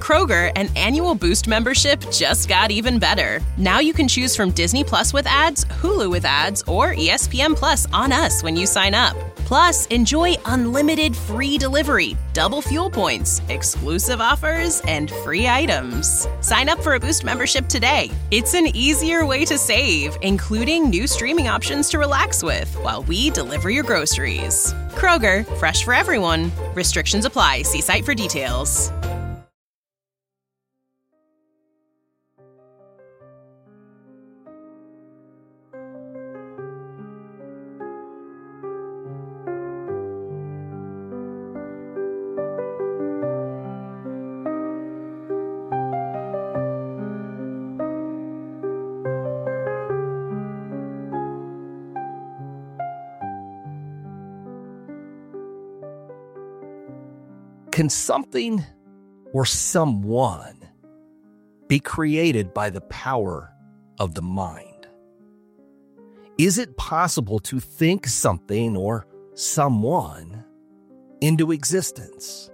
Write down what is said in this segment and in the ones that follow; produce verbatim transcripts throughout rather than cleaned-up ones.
Kroger, an annual Boost membership just got even better. Now you can choose from Disney Plus with ads, Hulu with ads, or E S P N Plus on us when you sign up. Plus, enjoy unlimited free delivery, double fuel points, exclusive offers, and free items. Sign up for a Boost membership today. It's an easier way to save, including new streaming options to relax with while we deliver your groceries. Kroger, fresh for everyone. Restrictions apply. See site for details. Can something or someone be created by the power of the mind? Is it possible to think something or someone into existence?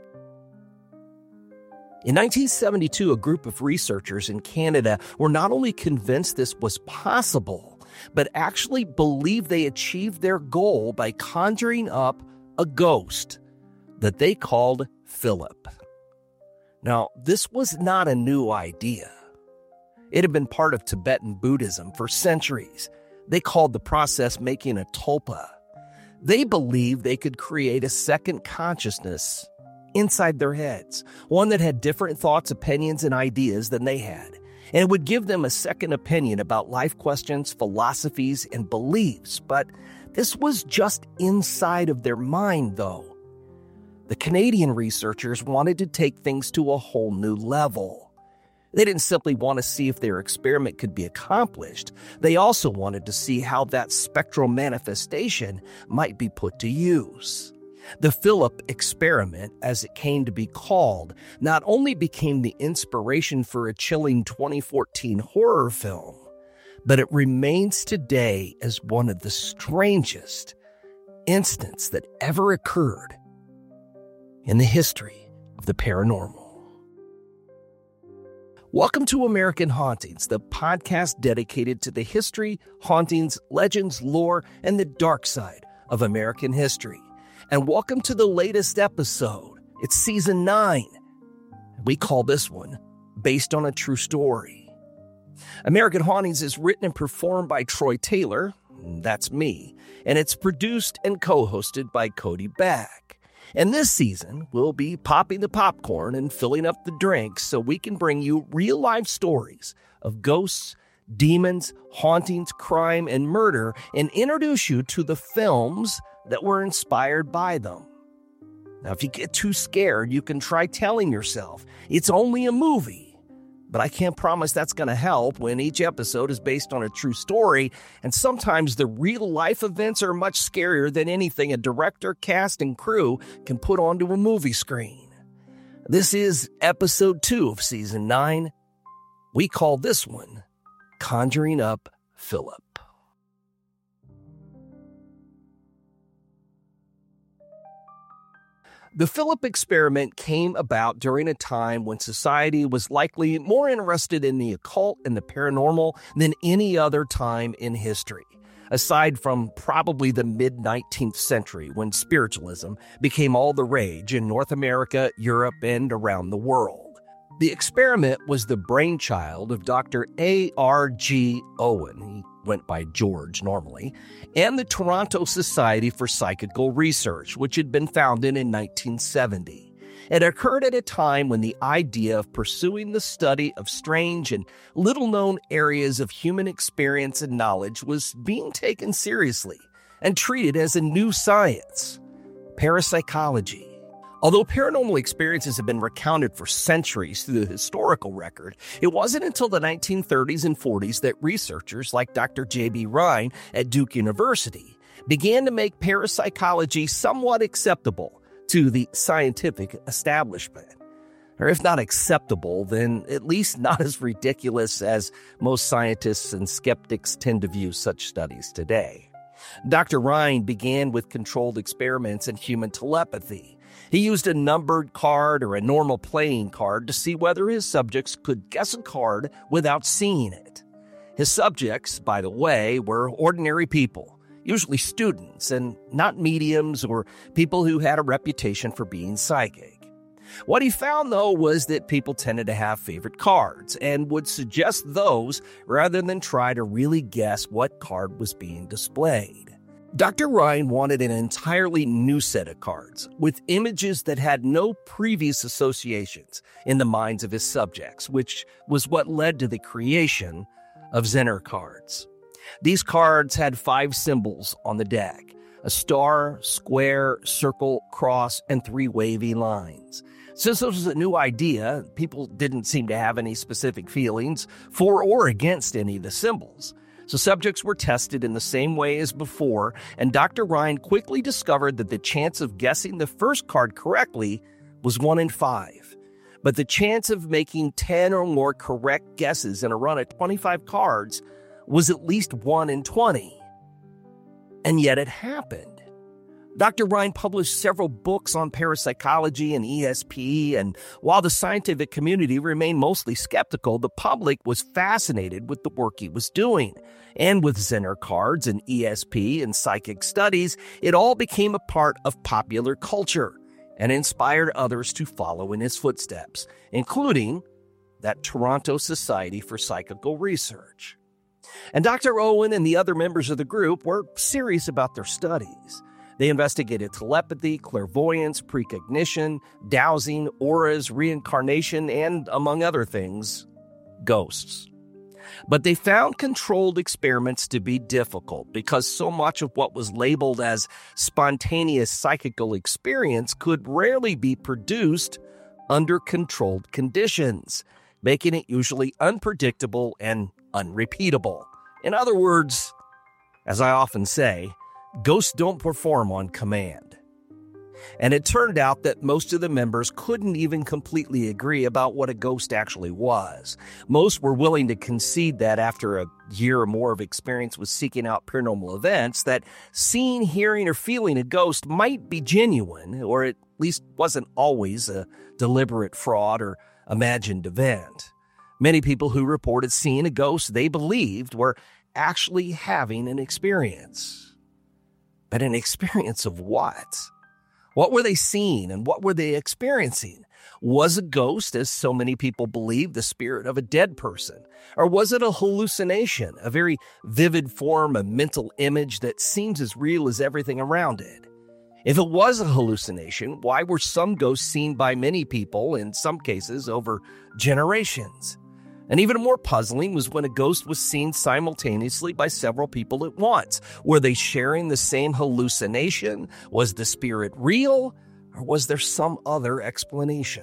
In nineteen seventy-two, a group of researchers in Canada were not only convinced this was possible, but actually believed they achieved their goal by conjuring up a ghost that they called Philip. Now, this was not a new idea. It had been part of Tibetan Buddhism for centuries. They called the process making a tulpa. They believed they could create a second consciousness inside their heads, one that had different thoughts, opinions, and ideas than they had. And it would give them a second opinion about life questions, philosophies, and beliefs. But this was just inside of their mind, though. The Canadian researchers wanted to take things to a whole new level. They didn't simply want to see if their experiment could be accomplished. They also wanted to see how that spectral manifestation might be put to use. The Philip experiment, as it came to be called, not only became the inspiration for a chilling twenty fourteen horror film, but it remains today as one of the strangest instances that ever occurred in the history of the paranormal. Welcome to American Hauntings, the podcast dedicated to the history, hauntings, legends, lore, and the dark side of American history. And welcome to the latest episode. It's season nine. We call this one Based on a True Story. American Hauntings is written and performed by Troy Taylor, that's me, and it's produced and co-hosted by Cody Back. And this season, we'll be popping the popcorn and filling up the drinks so we can bring you real-life stories of ghosts, demons, hauntings, crime, and murder, and introduce you to the films that were inspired by them. Now, if you get too scared, you can try telling yourself it's only a movie. But I can't promise that's going to help when each episode is based on a true story, and sometimes the real-life events are much scarier than anything a director, cast, and crew can put onto a movie screen. This is episode two of season nine. We call this one Conjuring Up Philip. The Philip experiment came about during a time when society was likely more interested in the occult and the paranormal than any other time in history, aside from probably the mid-nineteenth century when spiritualism became all the rage in North America, Europe, and around the world. The experiment was the brainchild of Doctor A R G Owen, he went by George normally, and the Toronto Society for Psychical Research, which had been founded in nineteen seventy. It occurred at a time when the idea of pursuing the study of strange and little-known areas of human experience and knowledge was being taken seriously and treated as a new science, parapsychology. Although paranormal experiences have been recounted for centuries through the historical record, it wasn't until the nineteen thirties and forties that researchers like Doctor J B Rhine at Duke University began to make parapsychology somewhat acceptable to the scientific establishment. Or if not acceptable, then at least not as ridiculous as most scientists and skeptics tend to view such studies today. Doctor Rhine began with controlled experiments in human telepathy, He used a numbered card or a normal playing card to see whether his subjects could guess a card without seeing it. His subjects, by the way, were ordinary people, usually students, and not mediums or people who had a reputation for being psychic. What he found, though, was that people tended to have favorite cards and would suggest those rather than try to really guess what card was being displayed. Doctor Ryan wanted an entirely new set of cards with images that had no previous associations in the minds of his subjects, which was what led to the creation of Zener cards. These cards had five symbols on the deck: a star, square, circle, cross, and three wavy lines. Since this was a new idea, people didn't seem to have any specific feelings for or against any of the symbols. So subjects were tested in the same way as before, and Doctor Ryan quickly discovered that the chance of guessing the first card correctly was one in five. But the chance of making ten or more correct guesses in a run of twenty-five cards was at least one in twenty. And yet it happened. Doctor Ryan published several books on parapsychology and E S P, and while the scientific community remained mostly skeptical, the public was fascinated with the work he was doing. And with Zener cards and E S P and psychic studies, it all became a part of popular culture and inspired others to follow in his footsteps, including that Toronto Society for Psychical Research. And Doctor Owen and the other members of the group were serious about their studies. They investigated telepathy, clairvoyance, precognition, dowsing, auras, reincarnation, and, among other things, ghosts. But they found controlled experiments to be difficult because so much of what was labeled as spontaneous psychical experience could rarely be produced under controlled conditions, making it usually unpredictable and unrepeatable. In other words, as I often say, ghosts don't perform on command. And it turned out that most of the members couldn't even completely agree about what a ghost actually was. Most were willing to concede that after a year or more of experience with seeking out paranormal events, that seeing, hearing, or feeling a ghost might be genuine, or at least wasn't always a deliberate fraud or imagined event. Many people who reported seeing a ghost they believed were actually having an experience. But an experience of what? What were they seeing and what were they experiencing? Was a ghost, as so many people believe, the spirit of a dead person? Or was it a hallucination, a very vivid form, a mental image that seems as real as everything around it? If it was a hallucination, why were some ghosts seen by many people, in some cases over generations? And even more puzzling was when a ghost was seen simultaneously by several people at once. Were they sharing the same hallucination? Was the spirit real? Or was there some other explanation?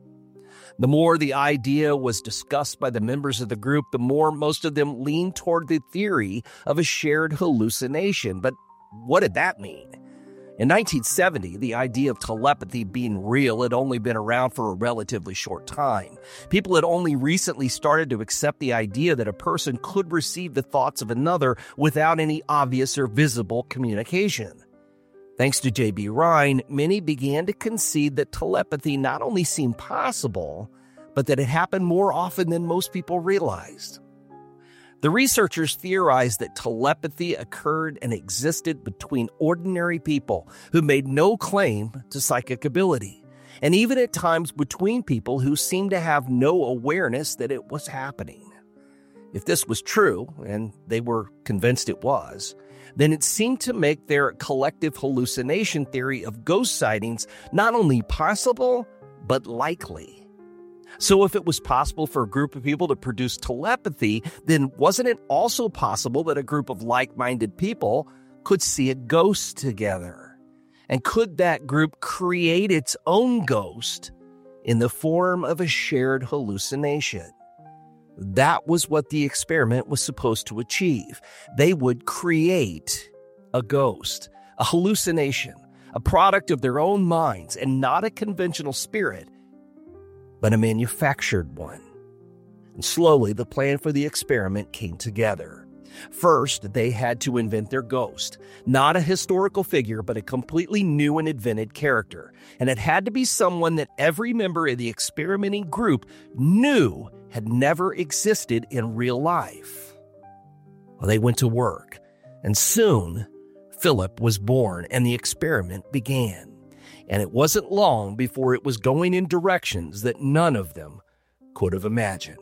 The more the idea was discussed by the members of the group, the more most of them leaned toward the theory of a shared hallucination. But what did that mean? In nineteen seventy, the idea of telepathy being real had only been around for a relatively short time. People had only recently started to accept the idea that a person could receive the thoughts of another without any obvious or visible communication. Thanks to J B. Ryan, many began to concede that telepathy not only seemed possible, but that it happened more often than most people realized. The researchers theorized that telepathy occurred and existed between ordinary people who made no claim to psychic ability, and even at times between people who seemed to have no awareness that it was happening. If this was true, and they were convinced it was, then it seemed to make their collective hallucination theory of ghost sightings not only possible, but likely. So if it was possible for a group of people to produce telepathy, then wasn't it also possible that a group of like-minded people could see a ghost together? And could that group create its own ghost in the form of a shared hallucination? That was what the experiment was supposed to achieve. They would create a ghost, a hallucination, a product of their own minds, and not a conventional spirit, but a manufactured one. And slowly, the plan for the experiment came together. First, they had to invent their ghost, not a historical figure, but a completely new and invented character. And it had to be someone that every member of the experimenting group knew had never existed in real life. Well, they went to work, and soon Philip was born and the experiment began. And it wasn't long before it was going in directions that none of them could have imagined.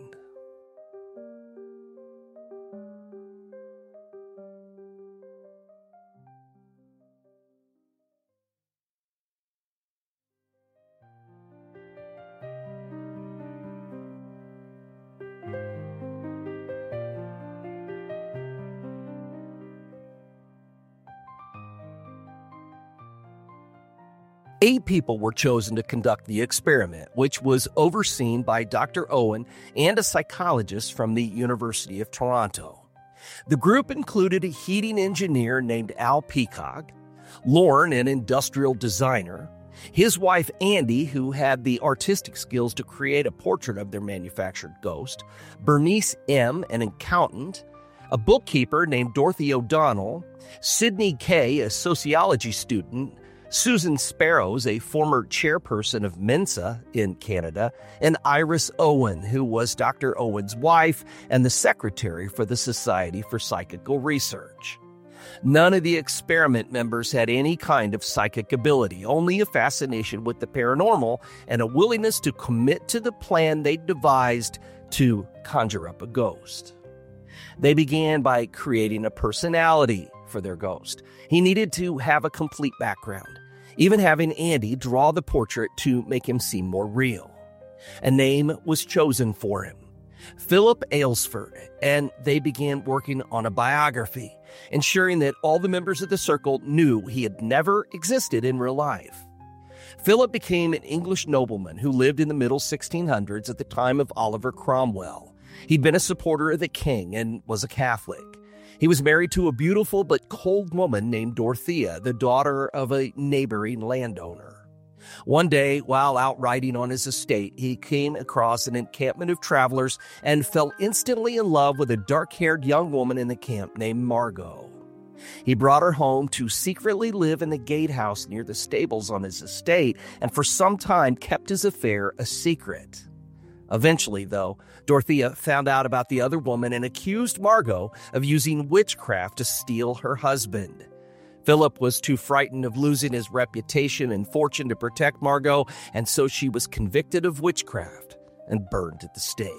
Eight people were chosen to conduct the experiment, which was overseen by Doctor Owen and a psychologist from the University of Toronto. The group included a heating engineer named Al Peacock, Lorne, an industrial designer, his wife Andy, who had the artistic skills to create a portrait of their manufactured ghost, Bernice M., an accountant, a bookkeeper named Dorothy O'Donnell, Sydney Kay, a sociology student, Susan Sparrows, a former chairperson of Mensa in Canada, and Iris Owen, who was Doctor Owen's wife and the secretary for the Society for Psychical Research. None of the experiment members had any kind of psychic ability, only a fascination with the paranormal and a willingness to commit to the plan they devised to conjure up a ghost. They began by creating a personality for their ghost. He needed to have a complete background, even having Andy draw the portrait to make him seem more real. A name was chosen for him, Philip Aylesford, and they began working on a biography, ensuring that all the members of the circle knew he had never existed in real life. Philip became an English nobleman who lived in the middle sixteen hundreds at the time of Oliver Cromwell. He'd been a supporter of the king and was a Catholic. He was married to a beautiful but cold woman named Dorothea, the daughter of a neighboring landowner. One day, while out riding on his estate, he came across an encampment of travelers and fell instantly in love with a dark-haired young woman in the camp named Margot. He brought her home to secretly live in the gatehouse near the stables on his estate, and for some time kept his affair a secret. Eventually, though, Dorothea found out about the other woman and accused Margot of using witchcraft to steal her husband. Philip was too frightened of losing his reputation and fortune to protect Margot, and so she was convicted of witchcraft and burned at the stake.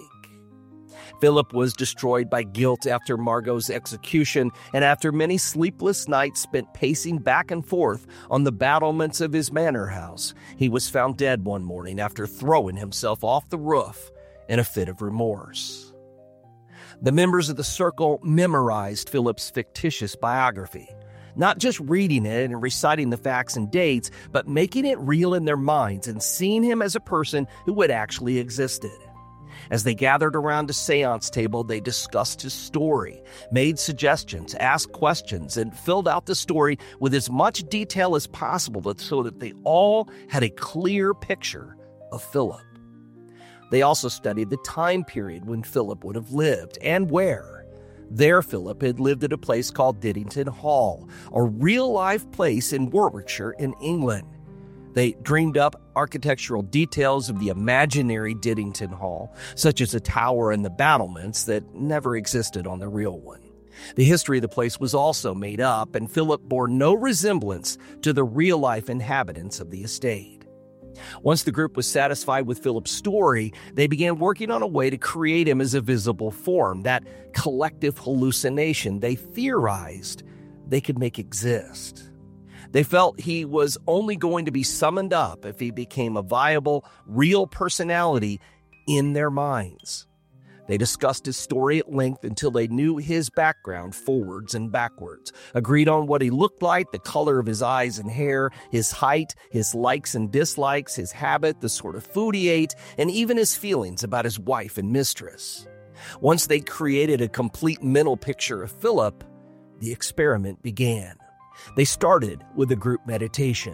Philip was destroyed by guilt after Margot's execution, and after many sleepless nights spent pacing back and forth on the battlements of his manor house, he was found dead one morning after throwing himself off the roof in a fit of remorse. The members of the circle memorized Philip's fictitious biography, not just reading it and reciting the facts and dates, but making it real in their minds and seeing him as a person who had actually existed. As they gathered around a seance table, they discussed his story, made suggestions, asked questions, and filled out the story with as much detail as possible so that they all had a clear picture of Philip. They also studied the time period when Philip would have lived and where. There, Philip had lived at a place called Diddington Hall, a real-life place in Warwickshire in England. They dreamed up architectural details of the imaginary Diddington Hall, such as a tower and the battlements that never existed on the real one. The history of the place was also made up, and Philip bore no resemblance to the real-life inhabitants of the estate. Once the group was satisfied with Philip's story, they began working on a way to create him as a visible form, that collective hallucination they theorized they could make exist. They felt he was only going to be summoned up if he became a viable, real personality in their minds. They discussed his story at length until they knew his background forwards and backwards, agreed on what he looked like, the color of his eyes and hair, his height, his likes and dislikes, his habit, the sort of food he ate, and even his feelings about his wife and mistress. Once they created a complete mental picture of Philip, the experiment began. They started with a group meditation.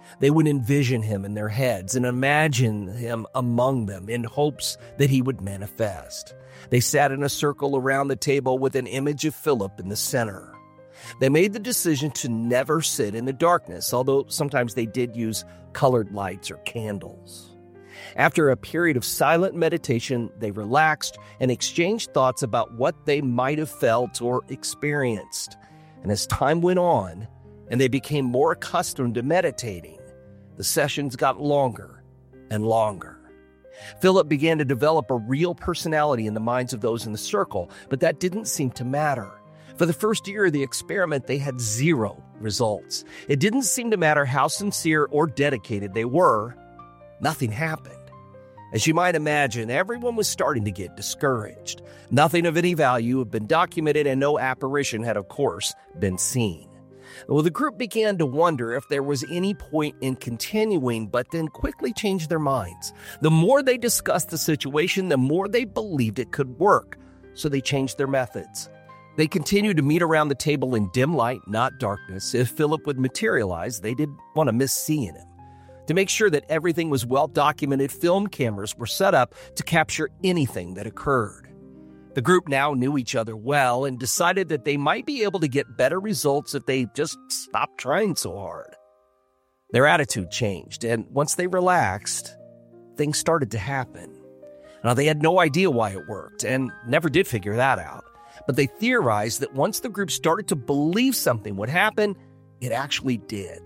They would envision him in their heads and imagine him among them in hopes that he would manifest. They sat in a circle around the table with an image of Philip in the center. They made the decision to never sit in the darkness, although sometimes they did use colored lights or candles. After a period of silent meditation, they relaxed and exchanged thoughts about what they might have felt or experienced. And as time went on, and they became more accustomed to meditating, the sessions got longer and longer. Philip began to develop a real personality in the minds of those in the circle, but that didn't seem to matter. For the first year of the experiment, they had zero results. It didn't seem to matter how sincere or dedicated they were. Nothing happened. As you might imagine, everyone was starting to get discouraged. Nothing of any value had been documented, and no apparition had, of course, been seen. Well, the group began to wonder if there was any point in continuing, but then quickly changed their minds. The more they discussed the situation, the more they believed it could work. So they changed their methods. They continued to meet around the table in dim light, not darkness. If Philip would materialize, they didn't want to miss seeing him. To make sure that everything was well documented, film cameras were set up to capture anything that occurred. The group now knew each other well and decided that they might be able to get better results if they just stopped trying so hard. Their attitude changed, and once they relaxed, things started to happen. Now, they had no idea why it worked and never did figure that out, but they theorized that once the group started to believe something would happen, it actually did.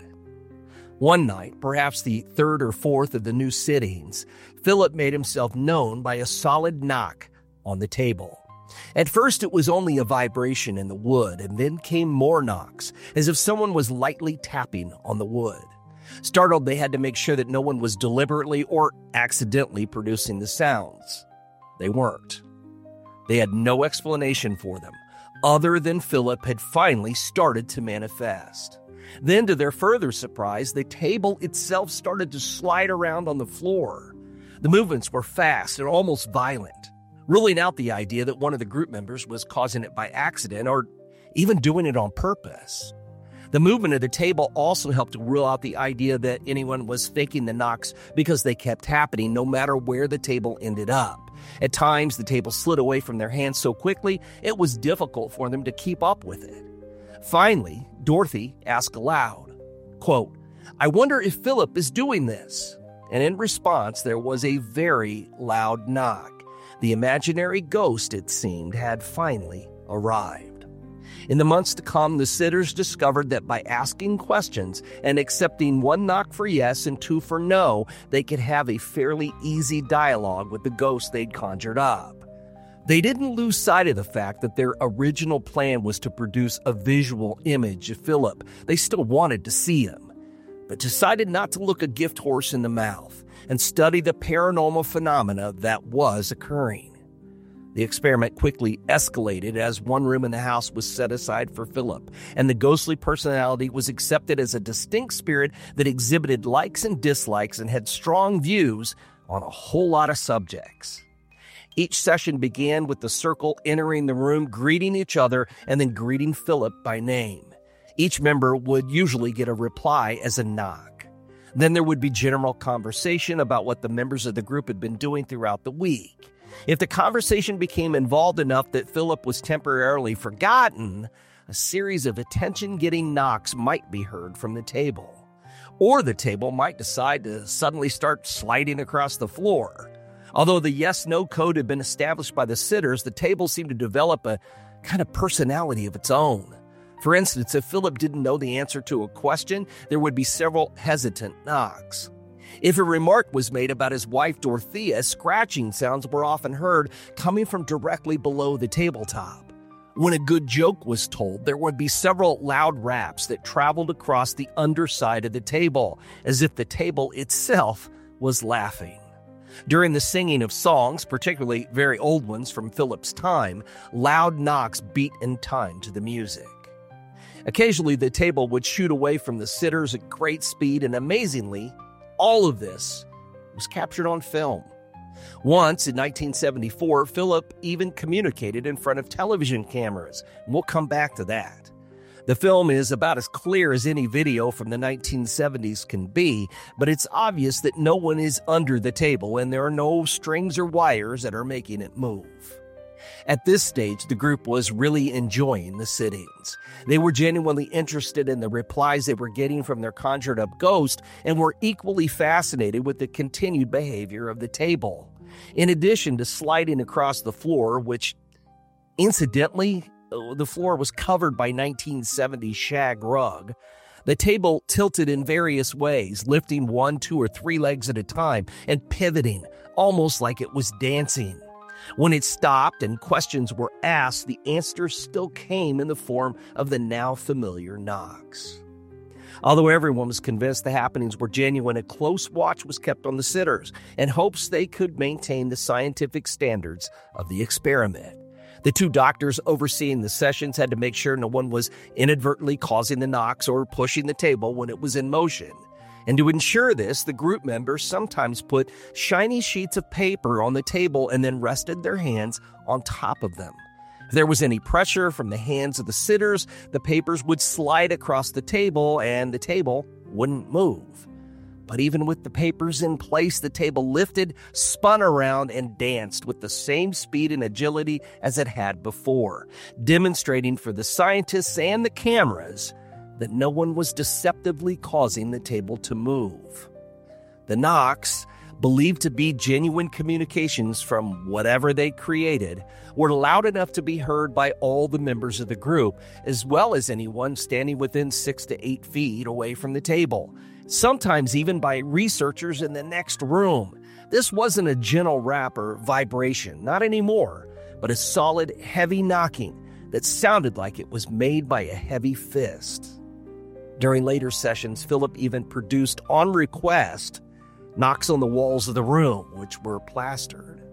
One night, perhaps the third or fourth of the new sittings, Philip made himself known by a solid knock on the table. At first, it was only a vibration in the wood, and then came more knocks, as if someone was lightly tapping on the wood. Startled, they had to make sure that no one was deliberately or accidentally producing the sounds. They weren't. They had no explanation for them, other than Philip had finally started to manifest. Then, to their further surprise, the table itself started to slide around on the floor. The movements were fast and almost violent, ruling out the idea that one of the group members was causing it by accident or even doing it on purpose. The movement of the table also helped to rule out the idea that anyone was faking the knocks because they kept happening no matter where the table ended up. At times, the table slid away from their hands so quickly, it was difficult for them to keep up with it. Finally, Dorothy asked aloud, quote, "I wonder if Philip is doing this?" And in response, there was a very loud knock. The imaginary ghost, it seemed, had finally arrived. In the months to come, the sitters discovered that by asking questions and accepting one knock for yes and two for no, they could have a fairly easy dialogue with the ghost they'd conjured up. They didn't lose sight of the fact that their original plan was to produce a visual image of Philip. They still wanted to see him, but decided not to look a gift horse in the mouth and study the paranormal phenomena that was occurring. The experiment quickly escalated as one room in the house was set aside for Philip, and the ghostly personality was accepted as a distinct spirit that exhibited likes and dislikes and had strong views on a whole lot of subjects. Each session began with the circle entering the room, greeting each other, and then greeting Philip by name. Each member would usually get a reply as a knock. Then there would be general conversation about what the members of the group had been doing throughout the week. If the conversation became involved enough that Philip was temporarily forgotten, a series of attention-getting knocks might be heard from the table. Or the table might decide to suddenly start sliding across the floor. Although the yes-no code had been established by the sitters, the table seemed to develop a kind of personality of its own. For instance, if Philip didn't know the answer to a question, there would be several hesitant knocks. If a remark was made about his wife Dorothea, scratching sounds were often heard coming from directly below the tabletop. When a good joke was told, there would be several loud raps that traveled across the underside of the table, as if the table itself was laughing. During the singing of songs, particularly very old ones from Philip's time, loud knocks beat in time to the music. Occasionally, the table would shoot away from the sitters at great speed, and amazingly, all of this was captured on film. Once, in nineteen seventy-four, Philip even communicated in front of television cameras, and we'll come back to that. The film is about as clear as any video from the nineteen seventies can be, but it's obvious that no one is under the table and there are no strings or wires that are making it move. At this stage, the group was really enjoying the sit-ins. They were genuinely interested in the replies they were getting from their conjured-up ghost and were equally fascinated with the continued behavior of the table. In addition to sliding across the floor, which, incidentally, the floor was covered by nineteen seventies shag rug, the table tilted in various ways, lifting one, two, or three legs at a time and pivoting, almost like it was dancing. When it stopped and questions were asked, the answers still came in the form of the now familiar knocks. Although everyone was convinced the happenings were genuine, a close watch was kept on the sitters in hopes they could maintain the scientific standards of the experiment. The two doctors overseeing the sessions had to make sure no one was inadvertently causing the knocks or pushing the table when it was in motion. And to ensure this, the group members sometimes put shiny sheets of paper on the table and then rested their hands on top of them. If there was any pressure from the hands of the sitters, the papers would slide across the table and the table wouldn't move. But even with the papers in place, the table lifted, spun around, and danced with the same speed and agility as it had before, demonstrating for the scientists and the cameras that no one was deceptively causing the table to move. The knocks, believed to be genuine communications from whatever they created, were loud enough to be heard by all the members of the group, as well as anyone standing within six to eight feet away from the table, sometimes even by researchers in the next room. This wasn't a gentle rap or vibration, not anymore, but a solid, heavy knocking that sounded like it was made by a heavy fist. During later sessions, Philip even produced, on request, knocks on the walls of the room, which were plastered.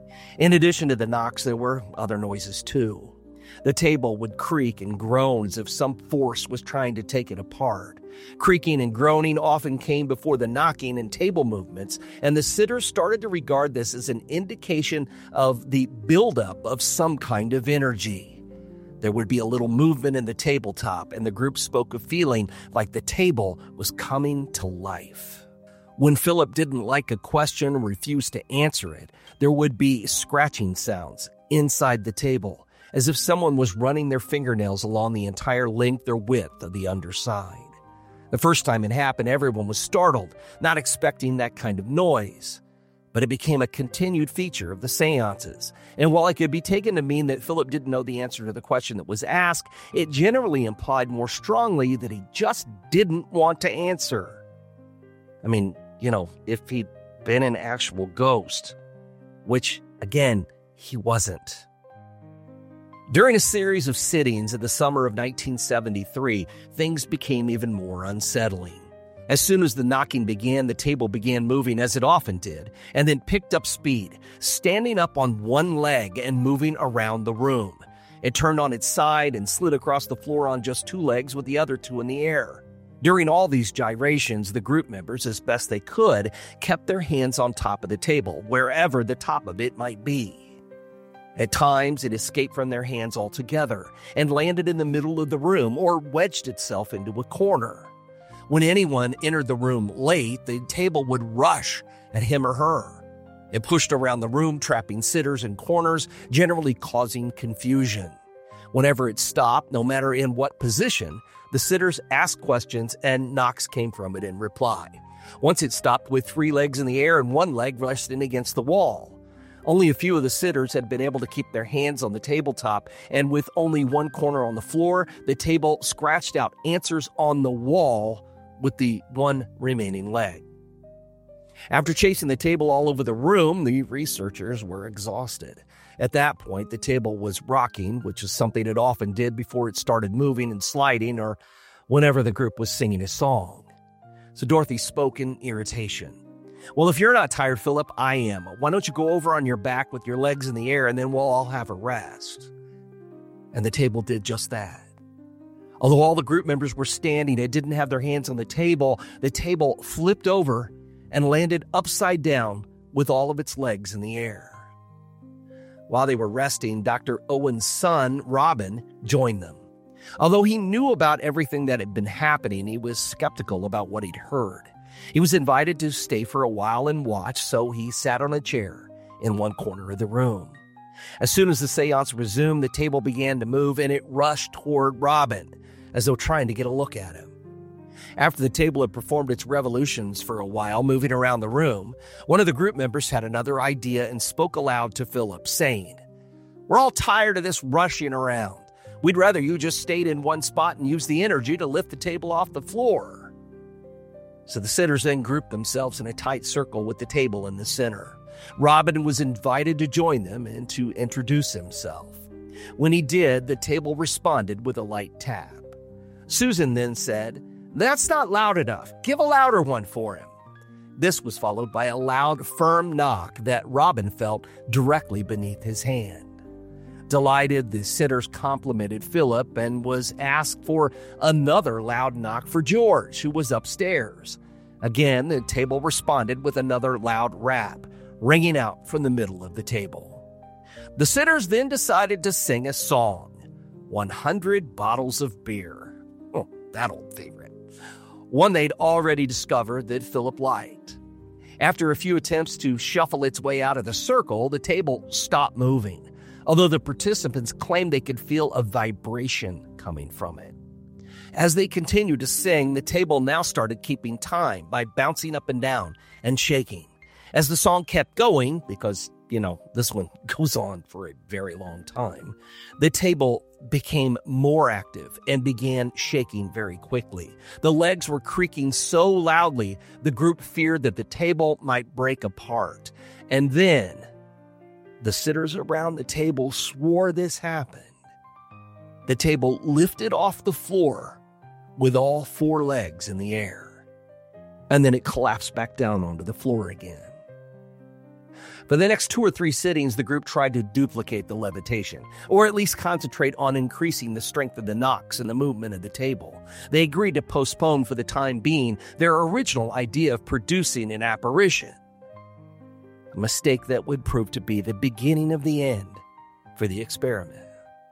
In addition to the knocks, there were other noises too. The table would creak and groan as if some force was trying to take it apart. Creaking and groaning often came before the knocking and table movements, and the sitters started to regard this as an indication of the buildup of some kind of energy. There would be a little movement in the tabletop, and the group spoke of feeling like the table was coming to life. When Philip didn't like a question or refused to answer it, there would be scratching sounds inside the table, as if someone was running their fingernails along the entire length or width of the underside. The first time it happened, everyone was startled, not expecting that kind of noise. But it became a continued feature of the seances. And while it could be taken to mean that Philip didn't know the answer to the question that was asked, it generally implied more strongly that he just didn't want to answer. I mean, you know, if he'd been an actual ghost, which, again, he wasn't. During a series of sittings in the summer of nineteen seventy-three, things became even more unsettling. As soon as the knocking began, the table began moving, as it often did, and then picked up speed, standing up on one leg and moving around the room. It turned on its side and slid across the floor on just two legs with the other two in the air. During all these gyrations, the group members, as best they could, kept their hands on top of the table, wherever the top of it might be. At times, it escaped from their hands altogether and landed in the middle of the room or wedged itself into a corner. When anyone entered the room late, the table would rush at him or her. It pushed around the room, trapping sitters in corners, generally causing confusion. Whenever it stopped, no matter in what position, the sitters asked questions and knocks came from it in reply. Once it stopped with three legs in the air and one leg resting against the wall. Only a few of the sitters had been able to keep their hands on the tabletop, and with only one corner on the floor, the table scratched out answers on the wall with the one remaining leg. After chasing the table all over the room, the researchers were exhausted. At that point, the table was rocking, which is something it often did before it started moving and sliding or whenever the group was singing a song. So Dorothy spoke in irritation. "Well, if you're not tired, Philip, I am. Why don't you go over on your back with your legs in the air and then we'll all have a rest?" And the table did just that. Although all the group members were standing and didn't have their hands on the table, the table flipped over and landed upside down with all of its legs in the air. While they were resting, Doctor Owen's son, Robin, joined them. Although he knew about everything that had been happening, he was skeptical about what he'd heard. He was invited to stay for a while and watch, so he sat on a chair in one corner of the room. As soon as the seance resumed, the table began to move, and it rushed toward Robin, as though trying to get a look at him. After the table had performed its revolutions for a while, moving around the room, one of the group members had another idea and spoke aloud to Philip, saying, "We're all tired of this rushing around. We'd rather you just stayed in one spot and used the energy to lift the table off the floor." So the sitters then grouped themselves in a tight circle with the table in the center. Robin was invited to join them and to introduce himself. When he did, the table responded with a light tap. Susan then said, "That's not loud enough. Give a louder one for him." This was followed by a loud, firm knock that Robin felt directly beneath his hand. Delighted, the sitters complimented Philip and was asked for another loud knock for George, who was upstairs. Again, the table responded with another loud rap, ringing out from the middle of the table. The sitters then decided to sing a song, one hundred Bottles of Beer. Oh, that old favorite. One they'd already discovered that Philip liked. After a few attempts to shuffle its way out of the circle, the table stopped moving, although the participants claimed they could feel a vibration coming from it. As they continued to sing, the table now started keeping time by bouncing up and down and shaking. As the song kept going, because, you know, this one goes on for a very long time, the table became more active and began shaking very quickly. The legs were creaking so loudly, the group feared that the table might break apart. And then the sitters around the table swore this happened. The table lifted off the floor with all four legs in the air, and then it collapsed back down onto the floor again. For the next two or three sittings, the group tried to duplicate the levitation, or at least concentrate on increasing the strength of the knocks and the movement of the table. They agreed to postpone for the time being their original idea of producing an apparition, a mistake that would prove to be the beginning of the end for the experiment.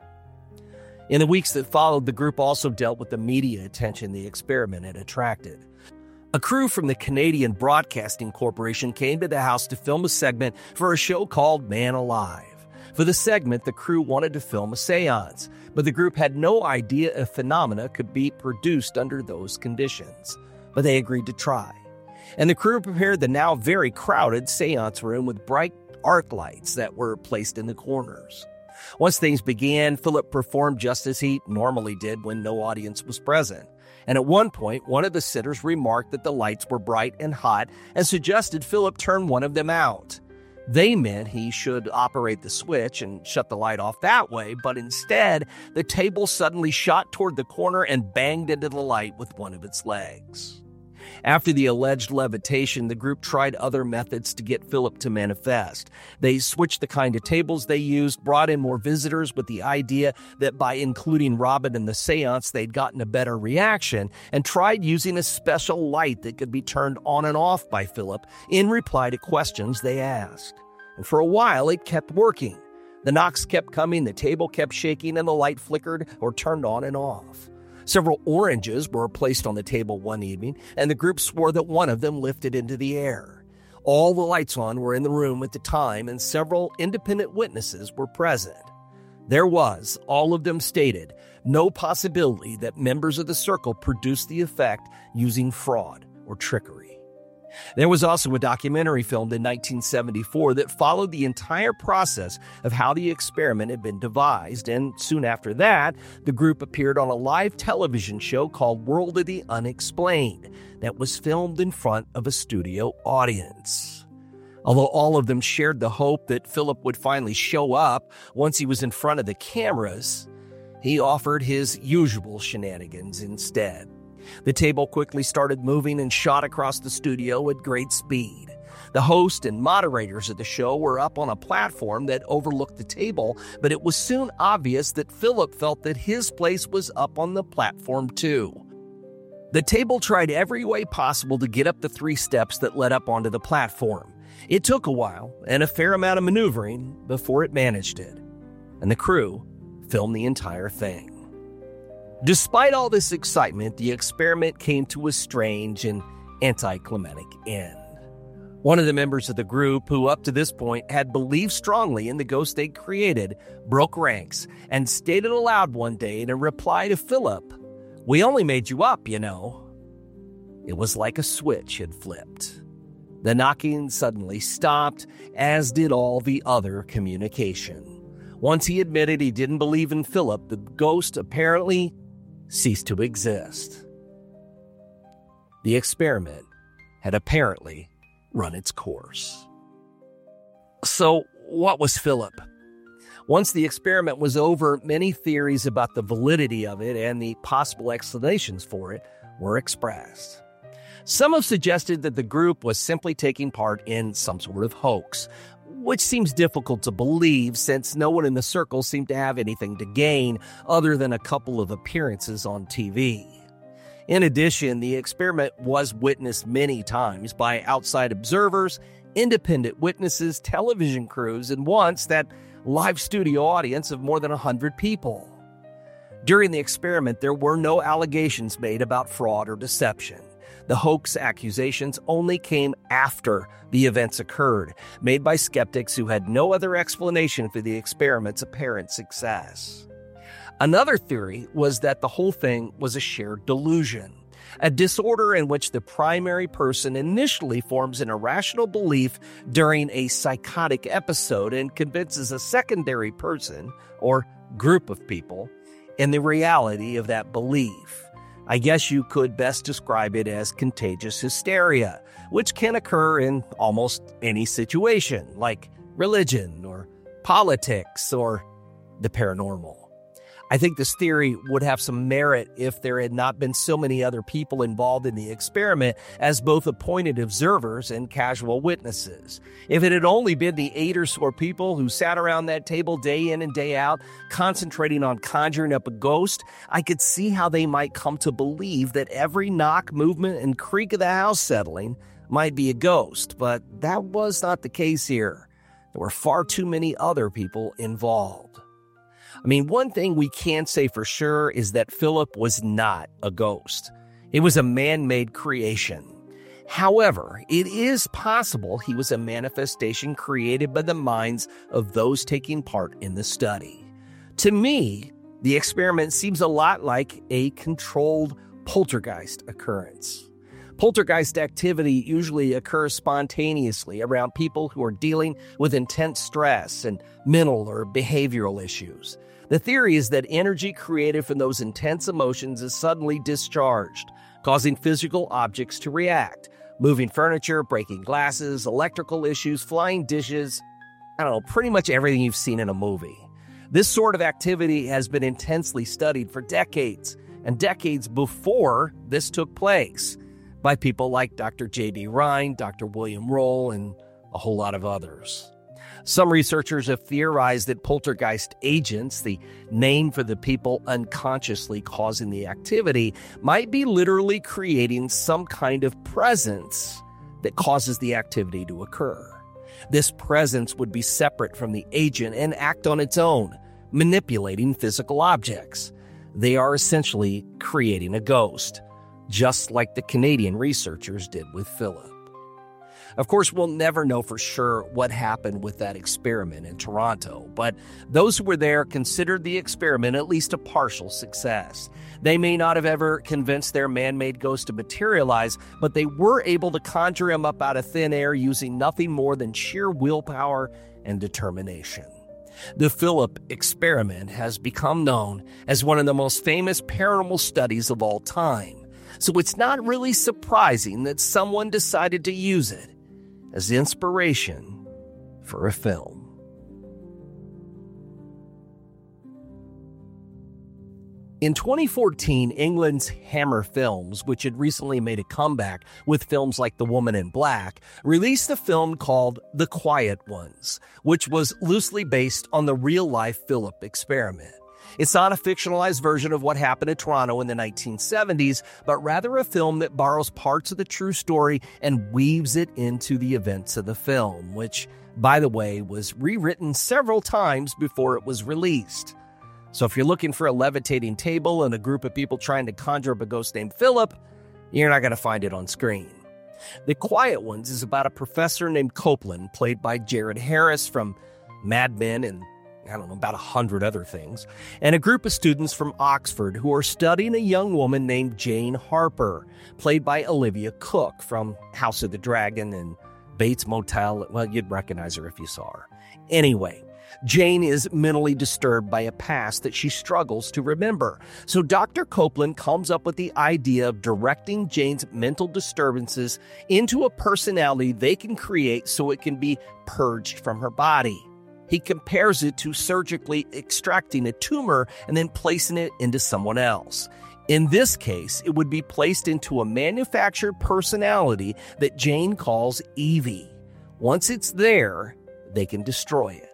In the weeks that followed, the group also dealt with the media attention the experiment had attracted. A crew from the Canadian Broadcasting Corporation came to the house to film a segment for a show called Man Alive. For the segment, the crew wanted to film a seance, but the group had no idea a phenomena could be produced under those conditions. But they agreed to try. And the crew prepared the now very crowded seance room with bright arc lights that were placed in the corners. Once things began, Philip performed just as he normally did when no audience was present. And at one point, one of the sitters remarked that the lights were bright and hot and suggested Philip turn one of them out. They meant he should operate the switch and shut the light off that way, but instead, the table suddenly shot toward the corner and banged into the light with one of its legs. After the alleged levitation, the group tried other methods to get Philip to manifest. They switched the kind of tables they used, brought in more visitors with the idea that by including Robin in the seance, they'd gotten a better reaction, and tried using a special light that could be turned on and off by Philip in reply to questions they asked. And for a while, it kept working. The knocks kept coming, the table kept shaking, and the light flickered or turned on and off. Several oranges were placed on the table one evening, and the group swore that one of them lifted into the air. All the lights on were in the room at the time, and several independent witnesses were present. There was, all of them stated, no possibility that members of the circle produced the effect using fraud or trickery. There was also a documentary filmed in nineteen seventy-four that followed the entire process of how the experiment had been devised, and soon after that, the group appeared on a live television show called World of the Unexplained that was filmed in front of a studio audience. Although all of them shared the hope that Philip would finally show up once he was in front of the cameras, he offered his usual shenanigans instead. The table quickly started moving and shot across the studio at great speed. The host and moderators of the show were up on a platform that overlooked the table, but it was soon obvious that Philip felt that his place was up on the platform too. The table tried every way possible to get up the three steps that led up onto the platform. It took a while and a fair amount of maneuvering before it managed it, and the crew filmed the entire thing. Despite all this excitement, the experiment came to a strange and anticlimactic end. One of the members of the group, who up to this point had believed strongly in the ghost they'd created, broke ranks and stated aloud one day in a reply to Philip, "We only made you up, you know." It was like a switch had flipped. The knocking suddenly stopped, as did all the other communication. Once he admitted he didn't believe in Philip, the ghost apparently ceased to exist. The experiment had apparently run its course. So, what was Philip? Once the experiment was over, many theories about the validity of it and the possible explanations for it were expressed. Some have suggested that the group was simply taking part in some sort of hoax, which seems difficult to believe since no one in the circle seemed to have anything to gain other than a couple of appearances on T V. In addition, the experiment was witnessed many times by outside observers, independent witnesses, television crews, and once that live studio audience of more than one hundred people. During the experiment, there were no allegations made about fraud or deception. The hoax accusations only came after the events occurred, made by skeptics who had no other explanation for the experiment's apparent success. Another theory was that the whole thing was a shared delusion, a disorder in which the primary person initially forms an irrational belief during a psychotic episode and convinces a secondary person, or group of people, in the reality of that belief. I guess you could best describe it as contagious hysteria, which can occur in almost any situation, like religion or politics or the paranormal. I think this theory would have some merit if there had not been so many other people involved in the experiment as both appointed observers and casual witnesses. If it had only been the eight or so people who sat around that table day in and day out, concentrating on conjuring up a ghost, I could see how they might come to believe that every knock, movement, and creak of the house settling might be a ghost, but that was not the case here. There were far too many other people involved. I mean, one thing we can say for sure is that Philip was not a ghost. It was a man-made creation. However, it is possible he was a manifestation created by the minds of those taking part in the study. To me, the experiment seems a lot like a controlled poltergeist occurrence. Poltergeist activity usually occurs spontaneously around people who are dealing with intense stress and mental or behavioral issues. The theory is that energy created from those intense emotions is suddenly discharged, causing physical objects to react. Moving furniture, breaking glasses, electrical issues, flying dishes, I don't know, pretty much everything you've seen in a movie. This sort of activity has been intensely studied for decades, and decades before this took place, by people like Doctor J D Rhine, Doctor William Roll, and a whole lot of others. Some researchers have theorized that poltergeist agents, the name for the people unconsciously causing the activity, might be literally creating some kind of presence that causes the activity to occur. This presence would be separate from the agent and act on its own, manipulating physical objects. They are essentially creating a ghost, just like the Canadian researchers did with Philip. Of course, we'll never know for sure what happened with that experiment in Toronto, but those who were there considered the experiment at least a partial success. They may not have ever convinced their man-made ghost to materialize, but they were able to conjure him up out of thin air using nothing more than sheer willpower and determination. The Philip experiment has become known as one of the most famous paranormal studies of all time, so it's not really surprising that someone decided to use it as inspiration for a film. In twenty fourteen, England's Hammer Films, which had recently made a comeback with films like The Woman in Black, released a film called The Quiet Ones, which was loosely based on the real-life Philip experiment. It's not a fictionalized version of what happened in Toronto in the nineteen seventies, but rather a film that borrows parts of the true story and weaves it into the events of the film, which, by the way, was rewritten several times before it was released. So if you're looking for a levitating table and a group of people trying to conjure up a ghost named Philip, you're not going to find it on screen. The Quiet Ones is about a professor named Copeland, played by Jared Harris from Mad Men and, I don't know, about a hundred other things, and a group of students from Oxford who are studying a young woman named Jane Harper, played by Olivia Cooke from House of the Dragon and Bates Motel. Well, you'd recognize her if you saw her. Anyway, Jane is mentally disturbed by a past that she struggles to remember. So Doctor Copeland comes up with the idea of directing Jane's mental disturbances into a personality they can create so it can be purged from her body. He compares it to surgically extracting a tumor and then placing it into someone else. In this case, it would be placed into a manufactured personality that Jane calls Evie. Once it's there, they can destroy it.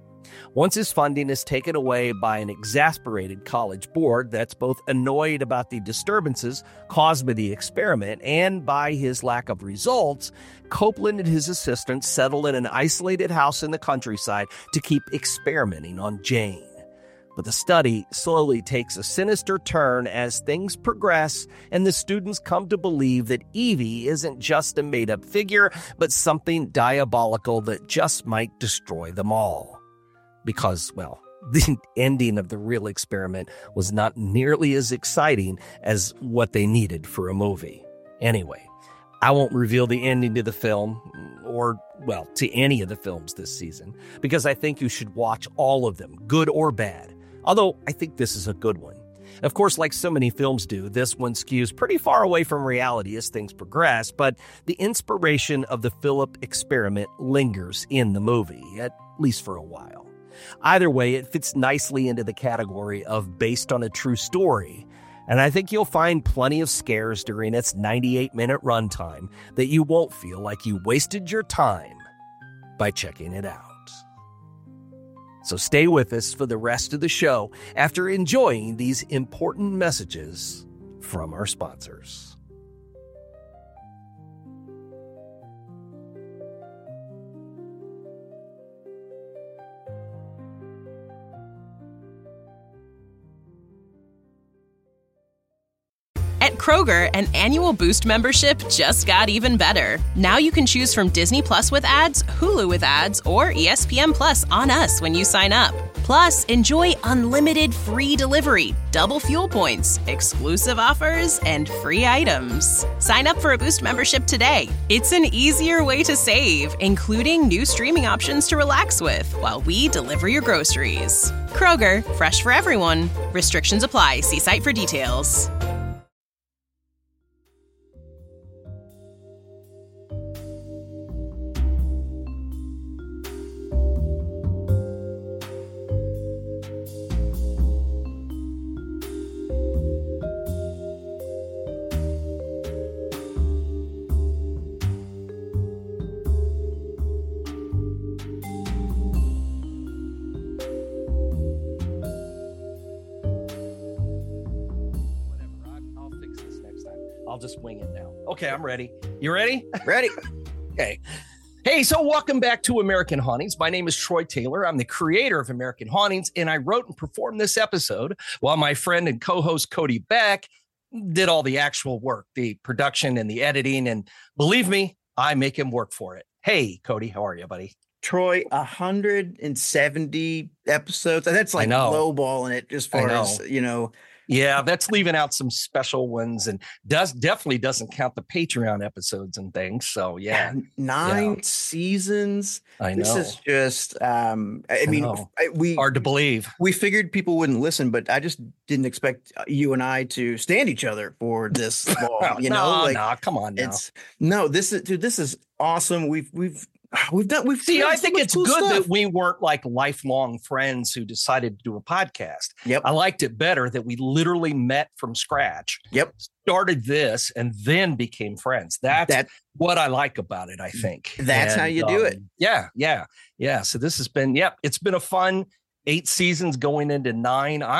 Once his funding is taken away by an exasperated college board that's both annoyed about the disturbances caused by the experiment and by his lack of results, Copeland and his assistants settle in an isolated house in the countryside to keep experimenting on Jane. But the study slowly takes a sinister turn as things progress, and the students come to believe that Evie isn't just a made-up figure, but something diabolical that just might destroy them all. Because, well, the ending of the real experiment was not nearly as exciting as what they needed for a movie. Anyway, I won't reveal the ending to the film, or, well, to any of the films this season, because I think you should watch all of them, good or bad. Although, I think this is a good one. Of course, like so many films do, this one skews pretty far away from reality as things progress, but the inspiration of the Philip experiment lingers in the movie, at least for a while. Either way, it fits nicely into the category of based on a true story, and I think you'll find plenty of scares during its ninety-eight minute runtime that you won't feel like you wasted your time by checking it out. So stay with us for the rest of the show after enjoying these important messages from our sponsors. At Kroger, an annual Boost membership just got even better. Now you can choose from Disney Plus with ads, Hulu with ads, or E S P N Plus on us when you sign up. Plus, enjoy unlimited free delivery, double fuel points, exclusive offers, and free items. Sign up for a Boost membership today. It's an easier way to save, including new streaming options to relax with while we deliver your groceries. Kroger, fresh for everyone. Restrictions apply. See site for details. I'll just wing it now. Okay, I'm ready. You ready? Ready. Okay. Hey, so welcome back to American Hauntings. My name is Troy Taylor. I'm the creator of American Hauntings, and I wrote and performed this episode while my friend and co-host Cody Beck did all the actual work, the production and the editing. And believe me, I make him work for it. Hey, Cody, how are you, buddy? Troy, one hundred seventy episodes. That's like lowballing it as far as, you know. Yeah, that's leaving out some special ones and does definitely doesn't count the Patreon episodes and things. So, yeah. yeah nine yeah. seasons. I know. This is just, um, I, I mean, know. we hard to believe. We figured people wouldn't listen, but I just didn't expect you and I to stand each other for this long. You no, know, like, no, come on now. It's no, this is, dude, this is awesome. We've, we've, We've done. We've see. I so think it's cool good stuff. that we weren't like lifelong friends who decided to do a podcast. Yep. I liked it better that we literally met from scratch. Yep. Started this and then became friends. That's that, what I like about it. I think that's and, how you um, do it. Yeah, yeah, yeah. So this has been. Yep. It's been a fun eight seasons going into nine. I'm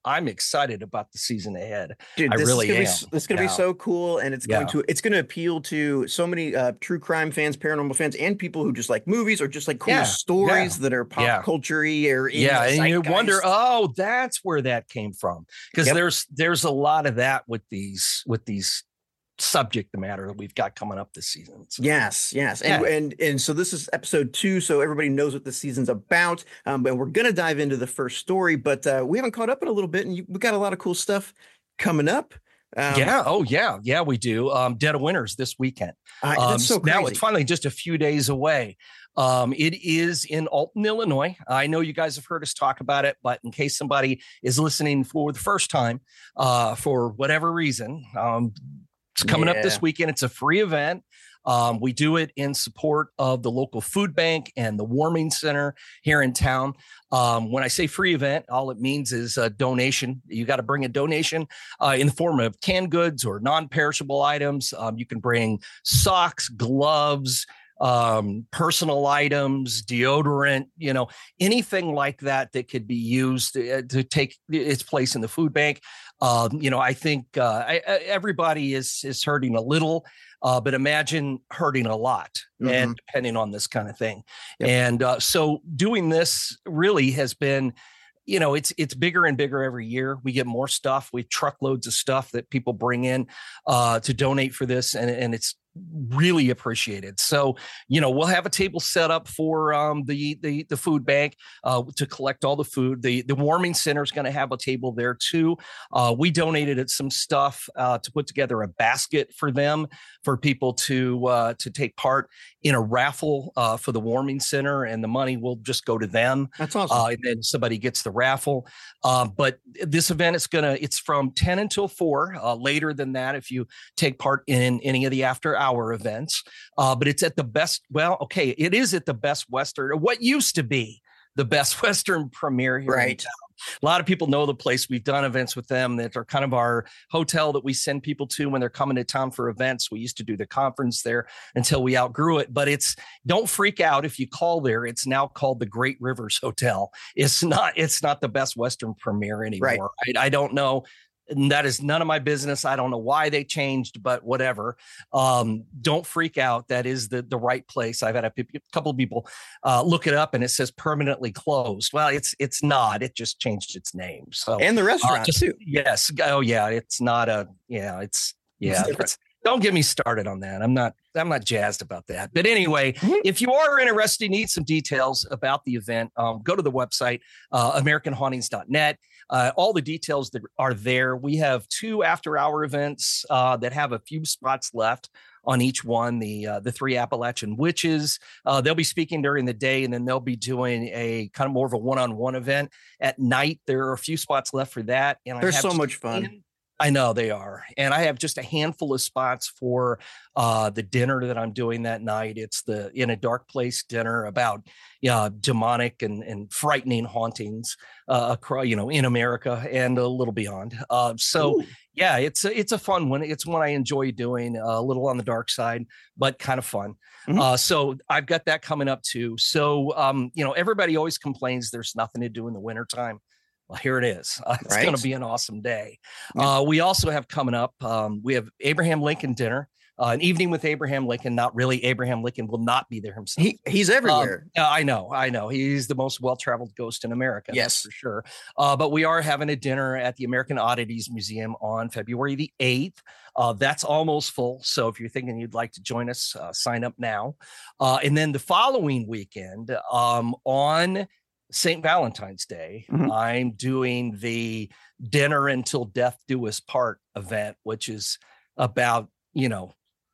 I'm excited about the season ahead. Dude, I this really is gonna am. Be, this is gonna yeah. be so cool, and it's going yeah. to it's gonna appeal to so many uh, true crime fans, paranormal fans, and people who just like movies or just like cool yeah. stories yeah. that are pop yeah. culture-y or in yeah, the and you wonder, oh, that's where that came from, because Yep. there's there's a lot of that with these with these. subject matter that we've got coming up this season. So. Yes, yes. And, yeah. and and so this is episode two, so everybody knows what the season's about. Um, but we're going to dive into the first story, but uh, we haven't caught up in a little bit, and you, we got a lot of cool stuff coming up. Um, yeah. Oh, yeah. Yeah, we do. Um, Dead of Winters this weekend. Uh, that's um, so crazy. Now it's finally just a few days away. Um, it is in Alton, Illinois. I know you guys have heard us talk about it, but in case somebody is listening for the first time, uh, for whatever reason, um, it's coming yeah. up this weekend. It's a free event. Um, we do it in support of the local food bank and the warming center here in town. Um, when I say free event, all it means is a donation. You got to bring a donation uh, in the form of canned goods or non-perishable items. Um, you can bring socks, gloves, um, personal items, deodorant, you know, anything like that that could be used to, to take its place in the food bank. Um, you know, I think uh, I, everybody is is hurting a little, uh, but imagine hurting a lot, mm-hmm. and depending on this kind of thing. Yep. And uh, so doing this really has been, you know, it's it's bigger and bigger every year. We get more stuff. We have truckloads of stuff that people bring in uh, to donate for this, and and it's really appreciated. So, you know, we'll have a table set up for um, the, the the food bank uh, to collect all the food. The the warming center is going to have a table there too. Uh, we donated it some stuff uh, to put together a basket for them, for people to uh, to take part in a raffle uh, for the warming center, and the money will just go to them. That's awesome. Uh, and then somebody gets the raffle. Uh, but this event is gonna it's from ten until four. Uh, later than that, if you take part in any of the after hours Our events, uh, but it's at the best. Well, okay, it is at the Best Western, what used to be the Best Western Premiere here right. in town. A lot of people know the place. We've done events with them that are kind of our hotel that we send people to when they're coming to town for events. We used to do the conference there until we outgrew it. But it's don't freak out if you call there. It's now called the Great Rivers Hotel. It's not. It's not the Best Western Premiere anymore. Right. I, I don't know. And that is none of my business. I don't know why they changed, but whatever. Um, don't freak out. That is the, the right place. I've had a, p- a couple of people uh, look it up, and it says permanently closed. Well, it's it's not. It just changed its name. So and the restaurant uh, just, too. Yes. Oh yeah. It's not a. Yeah. It's yeah. It's, don't get me started on that. I'm not. I'm not jazzed about that. But anyway, mm-hmm. if you are interested, need some details about the event, um, go to the website, uh, american hauntings dot net. Uh, all the details that are there. We have two after-hour events uh, that have a few spots left on each one. The uh, the three Appalachian Witches. Uh, they'll be speaking during the day, and then they'll be doing a kind of more of a one-on-one event at night. There are a few spots left for that. And They're so much fun. In- I know they are. And I have just a handful of spots for uh, the dinner that I'm doing that night. It's the In a Dark Place dinner about yeah, demonic and, and frightening hauntings uh, across, you know, in America and a little beyond. Uh, so, Ooh. yeah, it's a, it's a fun one. It's one I enjoy doing, uh, a little on the dark side, but kind of fun. Mm-hmm. Uh, so I've got that coming up too. So, um, you know, everybody always complains there's nothing to do in the wintertime. Well, here it is. Uh, it's right. going to be an awesome day. Yeah. Uh, we also have coming up, um, we have Abraham Lincoln dinner, uh, an evening with Abraham Lincoln. Not really. Abraham Lincoln will not be there himself. He, he's everywhere. Um, I know. I know. He's the most well-traveled ghost in America. Yes, for sure. Uh, but we are having a dinner at the American Oddities Museum on February the eighth. Uh, that's almost full. So if you're thinking you'd like to join us, uh, sign up now. Uh, and then the following weekend um, on Saint Valentine's Day, mm-hmm. I'm doing the Dinner Until Death Do Us Part event, which is about, you know,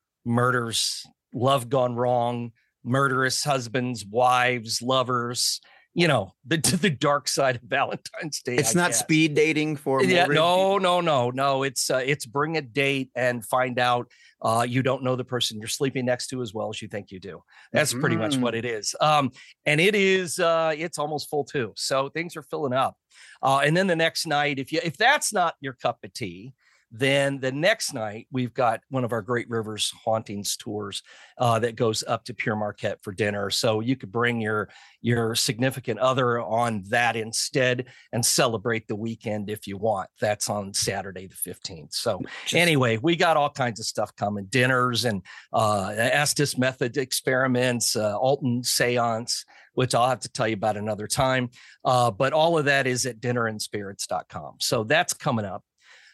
murders, love gone wrong, murderous husbands, wives, lovers, you know, the the dark side of Valentine's Day. It's I not guess. Speed dating for yeah, no, no, no, no. It's uh, it's bring a date and find out uh, you don't know the person you're sleeping next to as well as you think you do. That's mm-hmm. pretty much what it is. Um, and it is uh, it's almost full too. So things are filling up. Uh, and then the next night, if you if that's not your cup of tea, Then the next night, we've got one of our Great Rivers Hauntings tours uh, that goes up to Pure Marquette for dinner. So you could bring your your significant other on that instead and celebrate the weekend if you want. That's on Saturday the fifteenth. So Just, anyway, we got all kinds of stuff coming, dinners and uh, Estes method experiments, uh, Alton seance, which I'll have to tell you about another time. Uh, but all of that is at dinner and spirits dot com. So that's coming up.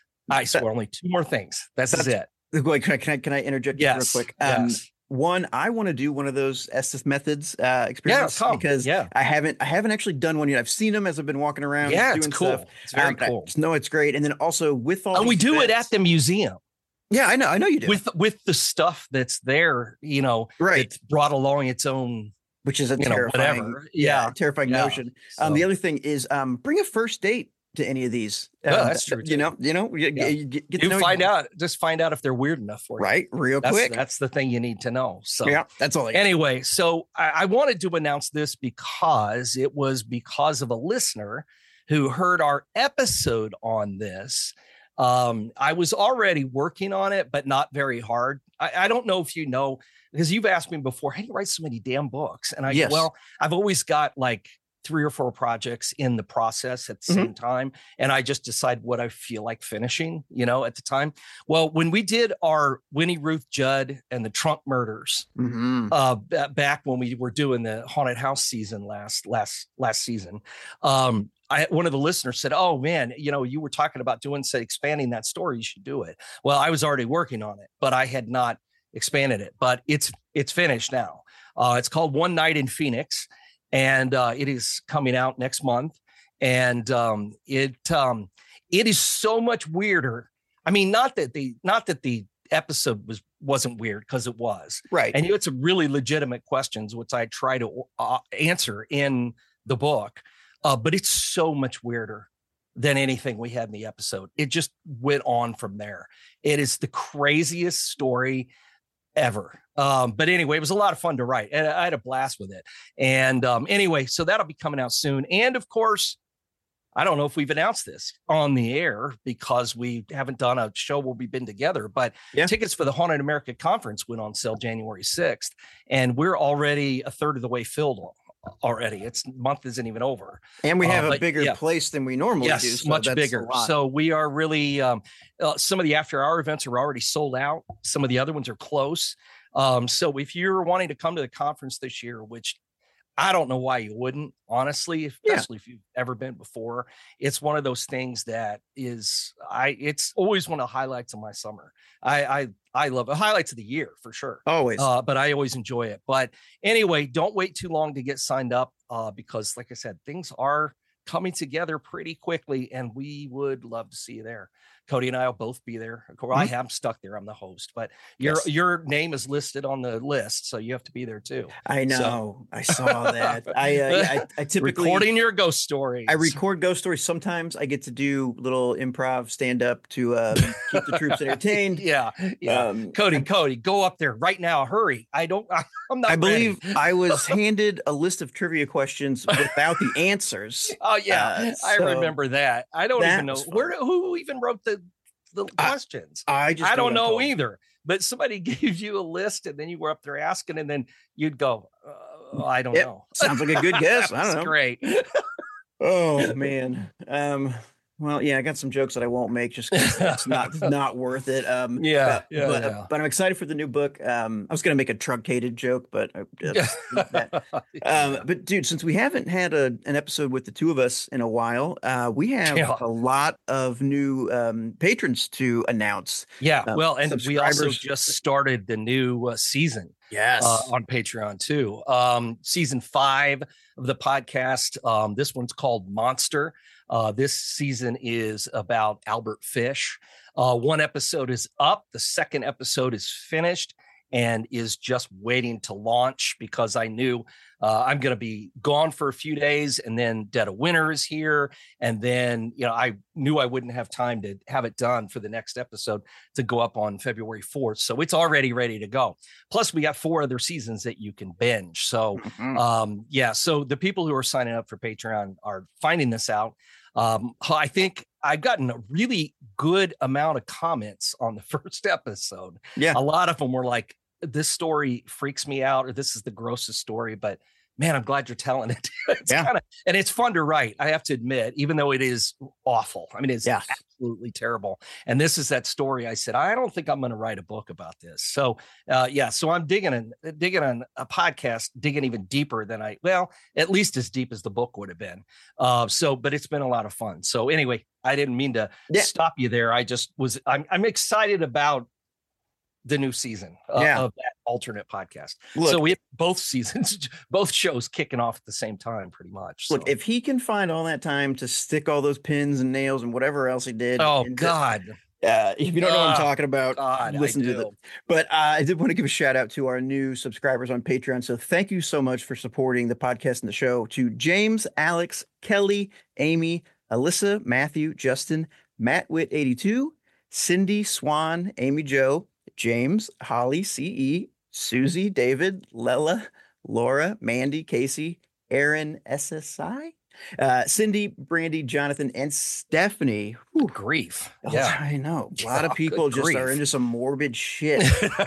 I swear, only two more things. This is it. Wait, can I, can I, can I interject yes, real quick? Um, yes. One, I want to do one of those Estes methods uh, experiments yeah, because yeah. I haven't I haven't actually done one yet. I've seen them as I've been walking around. Yeah, doing it's cool. Stuff. It's very um, cool. No, it's great. And then also with all and we do events, it at the museum. Yeah, I know. I know you do. With with the stuff that's there, you know, right. It's brought along its own, which is a you terrifying, know, whatever. Yeah, yeah terrifying yeah. notion. So. Um, the other thing is um, bring a first date to any of these. Oh, um, that's true. You know, you know, you, yeah. you get, get you to know find you. out, just find out if they're weird enough for you. Right. Real that's, quick. That's the thing you need to know. So yeah, that's all. I anyway, so I, I wanted to announce this because it was because of a listener who heard our episode on this. Um, I was already working on it, but not very hard. I, I don't know if you know, because you've asked me before, how do you write so many damn books? And I yes. go, well, I've always got like three or four projects in the process at the mm-hmm. same time. And I just decide what I feel like finishing, you know, at the time. Well, when we did our Winnie Ruth Judd and the Trunk Murders, mm-hmm. uh, b- back when we were doing the haunted house season last, last, last season, um, I, one of the listeners said, oh man, you know, you were talking about doing, say, expanding that story. You should do it. Well, I was already working on it, but I had not expanded it, but it's, it's finished now. Uh, it's called One Night in Phoenix. And uh, it is coming out next month. And um, it um, it is so much weirder. I mean, not that the not that the episode was wasn't weird, because it was. Right. And you had some really legitimate questions, which I try to uh, answer in the book. Uh, but it's so much weirder than anything we had in the episode. It just went on from there. It is the craziest story ever. Um, but anyway, it was a lot of fun to write, and I had a blast with it. And um, anyway, so that'll be coming out soon. And of course, I don't know if we've announced this on the air because we haven't done a show where we've been together, but yeah. tickets for the Haunted America Conference went on sale January sixth, and we're already a third of the way filled already. It's month isn't even over. And we have uh, a bigger yeah. place than we normally yes, do. So much bigger. So we are really, um, uh, some of the after hour events are already sold out. Some of the other ones are close. Um, so if you're wanting to come to the conference this year, which I don't know why you wouldn't, honestly, especially yeah. if you've ever been before, it's one of those things that is, I, it's always one of the highlights of my summer. I, I, I love it. Highlights of the year for sure. Always. Uh, but I always enjoy it. But anyway, don't wait too long to get signed up uh, because like I said, things are coming together pretty quickly and we would love to see you there. Cody and I will both be there. Of course, mm-hmm. I am stuck there. I'm the host, but your yes. your name is listed on the list, so you have to be there too. I know. So. I saw that. I, uh, I I typically recording your ghost stories. I record ghost stories. Sometimes I get to do little improv stand up to uh, keep the troops entertained. yeah, yeah. Um, Cody, Cody, go up there right now. Hurry! I don't. I, I'm not. I believe ready. I was handed a list of trivia questions without the answers. Oh yeah, uh, I so remember that. I don't even know where who even wrote the. the questions. I, I just I don't know either, but somebody gave you a list and then you were up there asking and then you'd go, uh, I don't yep. know. Sounds like a good guess. I don't know. Great. Oh man. Um, well, yeah, I got some jokes that I won't make just because it's not not worth it. Um, yeah, but, yeah, but, yeah. Uh, but I'm excited for the new book. Um, I was going to make a truncated joke, but uh, that. um, but dude, since we haven't had a, an episode with the two of us in a while, uh, we have yeah. a lot of new um, patrons to announce. Yeah, um, well, and we also just started the new uh, season. Yes, uh, on Patreon too. Um, season five of the podcast. Um, this one's called Monster. Uh, this season is about Albert Fish. Uh, one episode is up. The second episode is finished and is just waiting to launch because I knew Uh, I'm going to be gone for a few days, and then Dead of Winter is here. And then, you know, I knew I wouldn't have time to have it done for the next episode to go up on February fourth. So it's already ready to go. Plus, we got four other seasons that you can binge. So, Mhm. um, yeah. So the people who are signing up for Patreon are finding this out. Um, I think I've gotten a really good amount of comments on the first episode. Yeah. A lot of them were like, this story freaks me out, or this is the grossest story, but man, I'm glad you're telling it. It's Yeah. kinda, and it's fun to write, I have to admit, even though it is awful. I mean, it's Yes. absolutely terrible. And this is that story I said, I don't think I'm going to write a book about this. So, uh, yeah, so I'm digging in, digging on a podcast, digging even deeper than I, well, at least as deep as the book would have been. Uh, so, but it's been a lot of fun. So anyway, I didn't mean to Yeah. stop you there. I just was, I'm, I'm excited about the new season uh, Yeah. of that alternate podcast. Look, so we have both seasons, both shows kicking off at the same time, pretty much. look, so. if he can find all that time to stick all those pins and nails and whatever else he did. Oh into- God, Uh, if you don't know what I'm Ah, talking about, God, I listen to do. the. But uh, I did want to give a shout out to our new subscribers on Patreon. So thank you so much for supporting the podcast and the show. To James, Alex, Kelly, Amy, Alyssa, Matthew, Justin, Matt Witt eighty-two, Cindy, Swan, Amy Jo, James, Holly, C E, Susie, David, Lela, Laura, Mandy, Casey, Aaron, S S I, uh, Cindy, Brandy, Jonathan, and Stephanie. Whew. grief. Oh, Yeah. I know. A lot Yeah, of people good just are grief. into some morbid shit,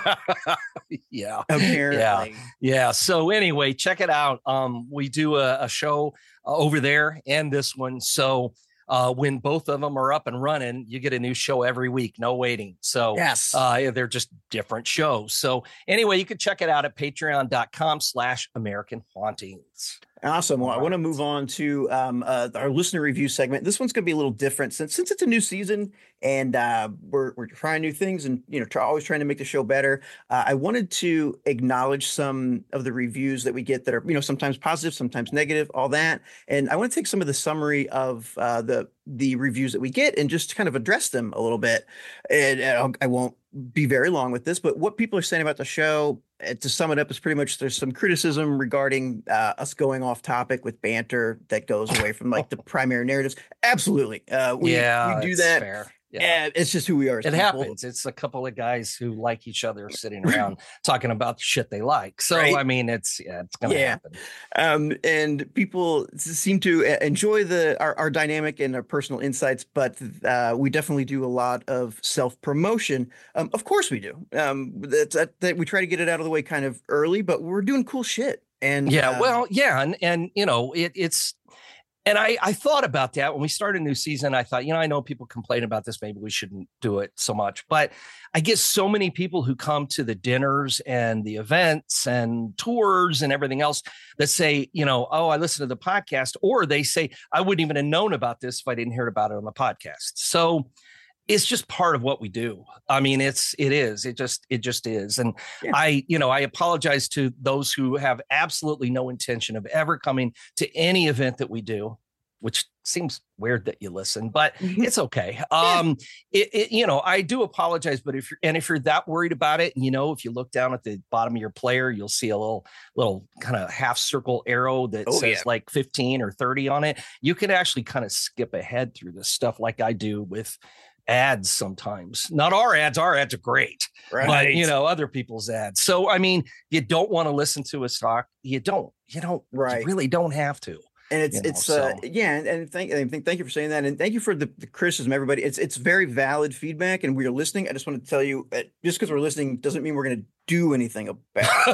yeah. apparently. Yeah. So anyway, check it out. Um, we do a, a show uh, over there and this one. So uh, when both of them are up and running, you get a new show every week. No waiting. So Yes. uh, they're just different shows. So anyway, you can check it out at patreon.com slash American Hauntings. Awesome. Well, I All want to right. move on to um, uh, our listener review segment. This one's going to be a little different since since it's a new season and uh, we're we're trying new things and you know try, always trying to make the show better. Uh, I wanted to acknowledge some of the reviews that we get that are you know sometimes positive, sometimes negative, all that. And I want to take some of the summary of uh, the the reviews that we get and just kind of address them a little bit. And, and I'll, I won't be very long with this, but what people are saying about the show, uh, to sum it up, is pretty much there's some criticism regarding uh, us going off topic with banter that goes away from like the primary narratives. Absolutely. Uh, we, yeah. we do it's that. fair. Yeah. And it's just who we are. as It people. happens. It's a couple of guys who like each other sitting around talking about the shit they like. So, Right. I mean, it's, yeah, it's going to Yeah. happen. Um, and people s- seem to uh, enjoy the our, our dynamic and our personal insights, but uh, we definitely do a lot of self promotion. Um, of course we do. Um, that's that, that we try to get it out of the way kind of early, but we're doing cool shit. And Yeah. uh, Well, yeah. And, and, you know, it, it's, and I, I thought about that when we started a new season. I thought, you know, I know people complain about this. Maybe we shouldn't do it so much. But I get so many people who come to the dinners and the events and tours and everything else that say, you know, oh, I listened to the podcast. Or they say, I wouldn't even have known about this if I didn't hear about it on the podcast. So it's just part of what we do. I mean, it's, it is, it just, it just is. And Yeah. I, you know, I apologize to those who have absolutely no intention of ever coming to any event that we do, which seems weird that you listen, but Mhm. it's okay. Um, it, it, you know, I do apologize, but if you're, and if you're that worried about it, you know, if you look down at the bottom of your player, you'll see a little, little kind of half circle arrow that Oh, says yeah. like fifteen or thirty on it. You can actually kind of skip ahead through this stuff like I do with ads sometimes. Not our ads, our ads are great, right. but you know, other people's ads. So, I mean, you don't want to listen to a stock. You don't, you don't, Right. you really don't have to. And it's you know, it's uh so. yeah, and, and thank and thank thank you for saying that, and thank you for the, the criticism, everybody. It's it's very valid feedback, and we are listening. I just want to tell you, uh, just because we're listening doesn't mean we're going to do anything about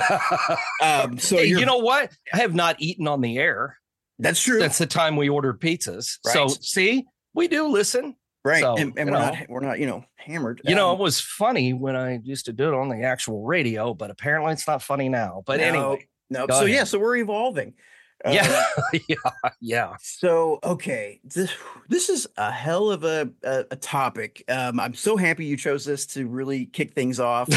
it. Um, so Hey, you're, you know what? I have not eaten on the air that's true, since the time we ordered pizzas. So Right. see, we do listen. right? so, and and you we're know. not we're not you know hammered. You know, Um, it was funny when I used to do it on the actual radio, but apparently it's not funny now. But no, anyway, no. go So yeah, ahead. so we're evolving. Um, yeah, yeah, yeah. So okay, this this is a hell of a a, a topic. Um, I'm so happy you chose this to really kick things off.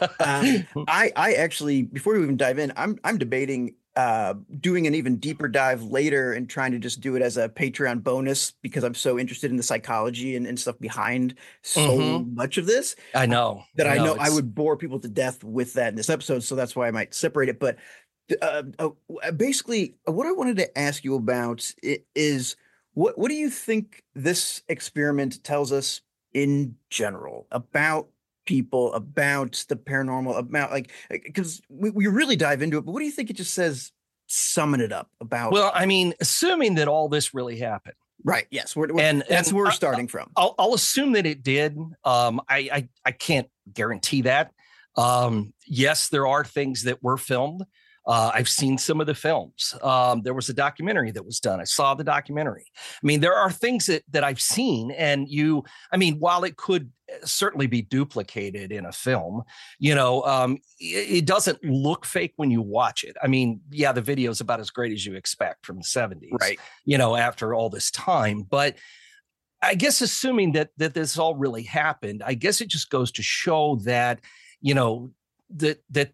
Um, I I actually before we even dive in, I'm I'm debating uh doing an even deeper dive later and trying to just do it as a Patreon bonus because I'm so interested in the psychology and, and stuff behind so Mhm. much of this I know that I know I it's- would bore people to death with that in this episode. So that's why I might separate it. But Uh, uh, basically, what I wanted to ask you about i- is what what do you think this experiment tells us in general about people, about the paranormal, about like because we, we really dive into it, but what do you think it just says, summing it up about? Well, I mean, assuming that all this really happened. Right. Yes. We're, we're- And that's and where we're I- starting from. I'll, I'll assume that it did. Um, I, I I can't guarantee that. Um, yes, there are things that were filmed. Uh, I've seen some of the films. Um, there was a documentary that was done. I saw the documentary. I mean, there are things that that I've seen, and you. I mean, while it could certainly be duplicated in a film, you know, um, it, it doesn't look fake when you watch it. I mean, yeah, the video is about as great as you expect from the seventies, Right. You know, after all this time, but. I guess assuming that that this all really happened, I guess it just goes to show that, you know, that that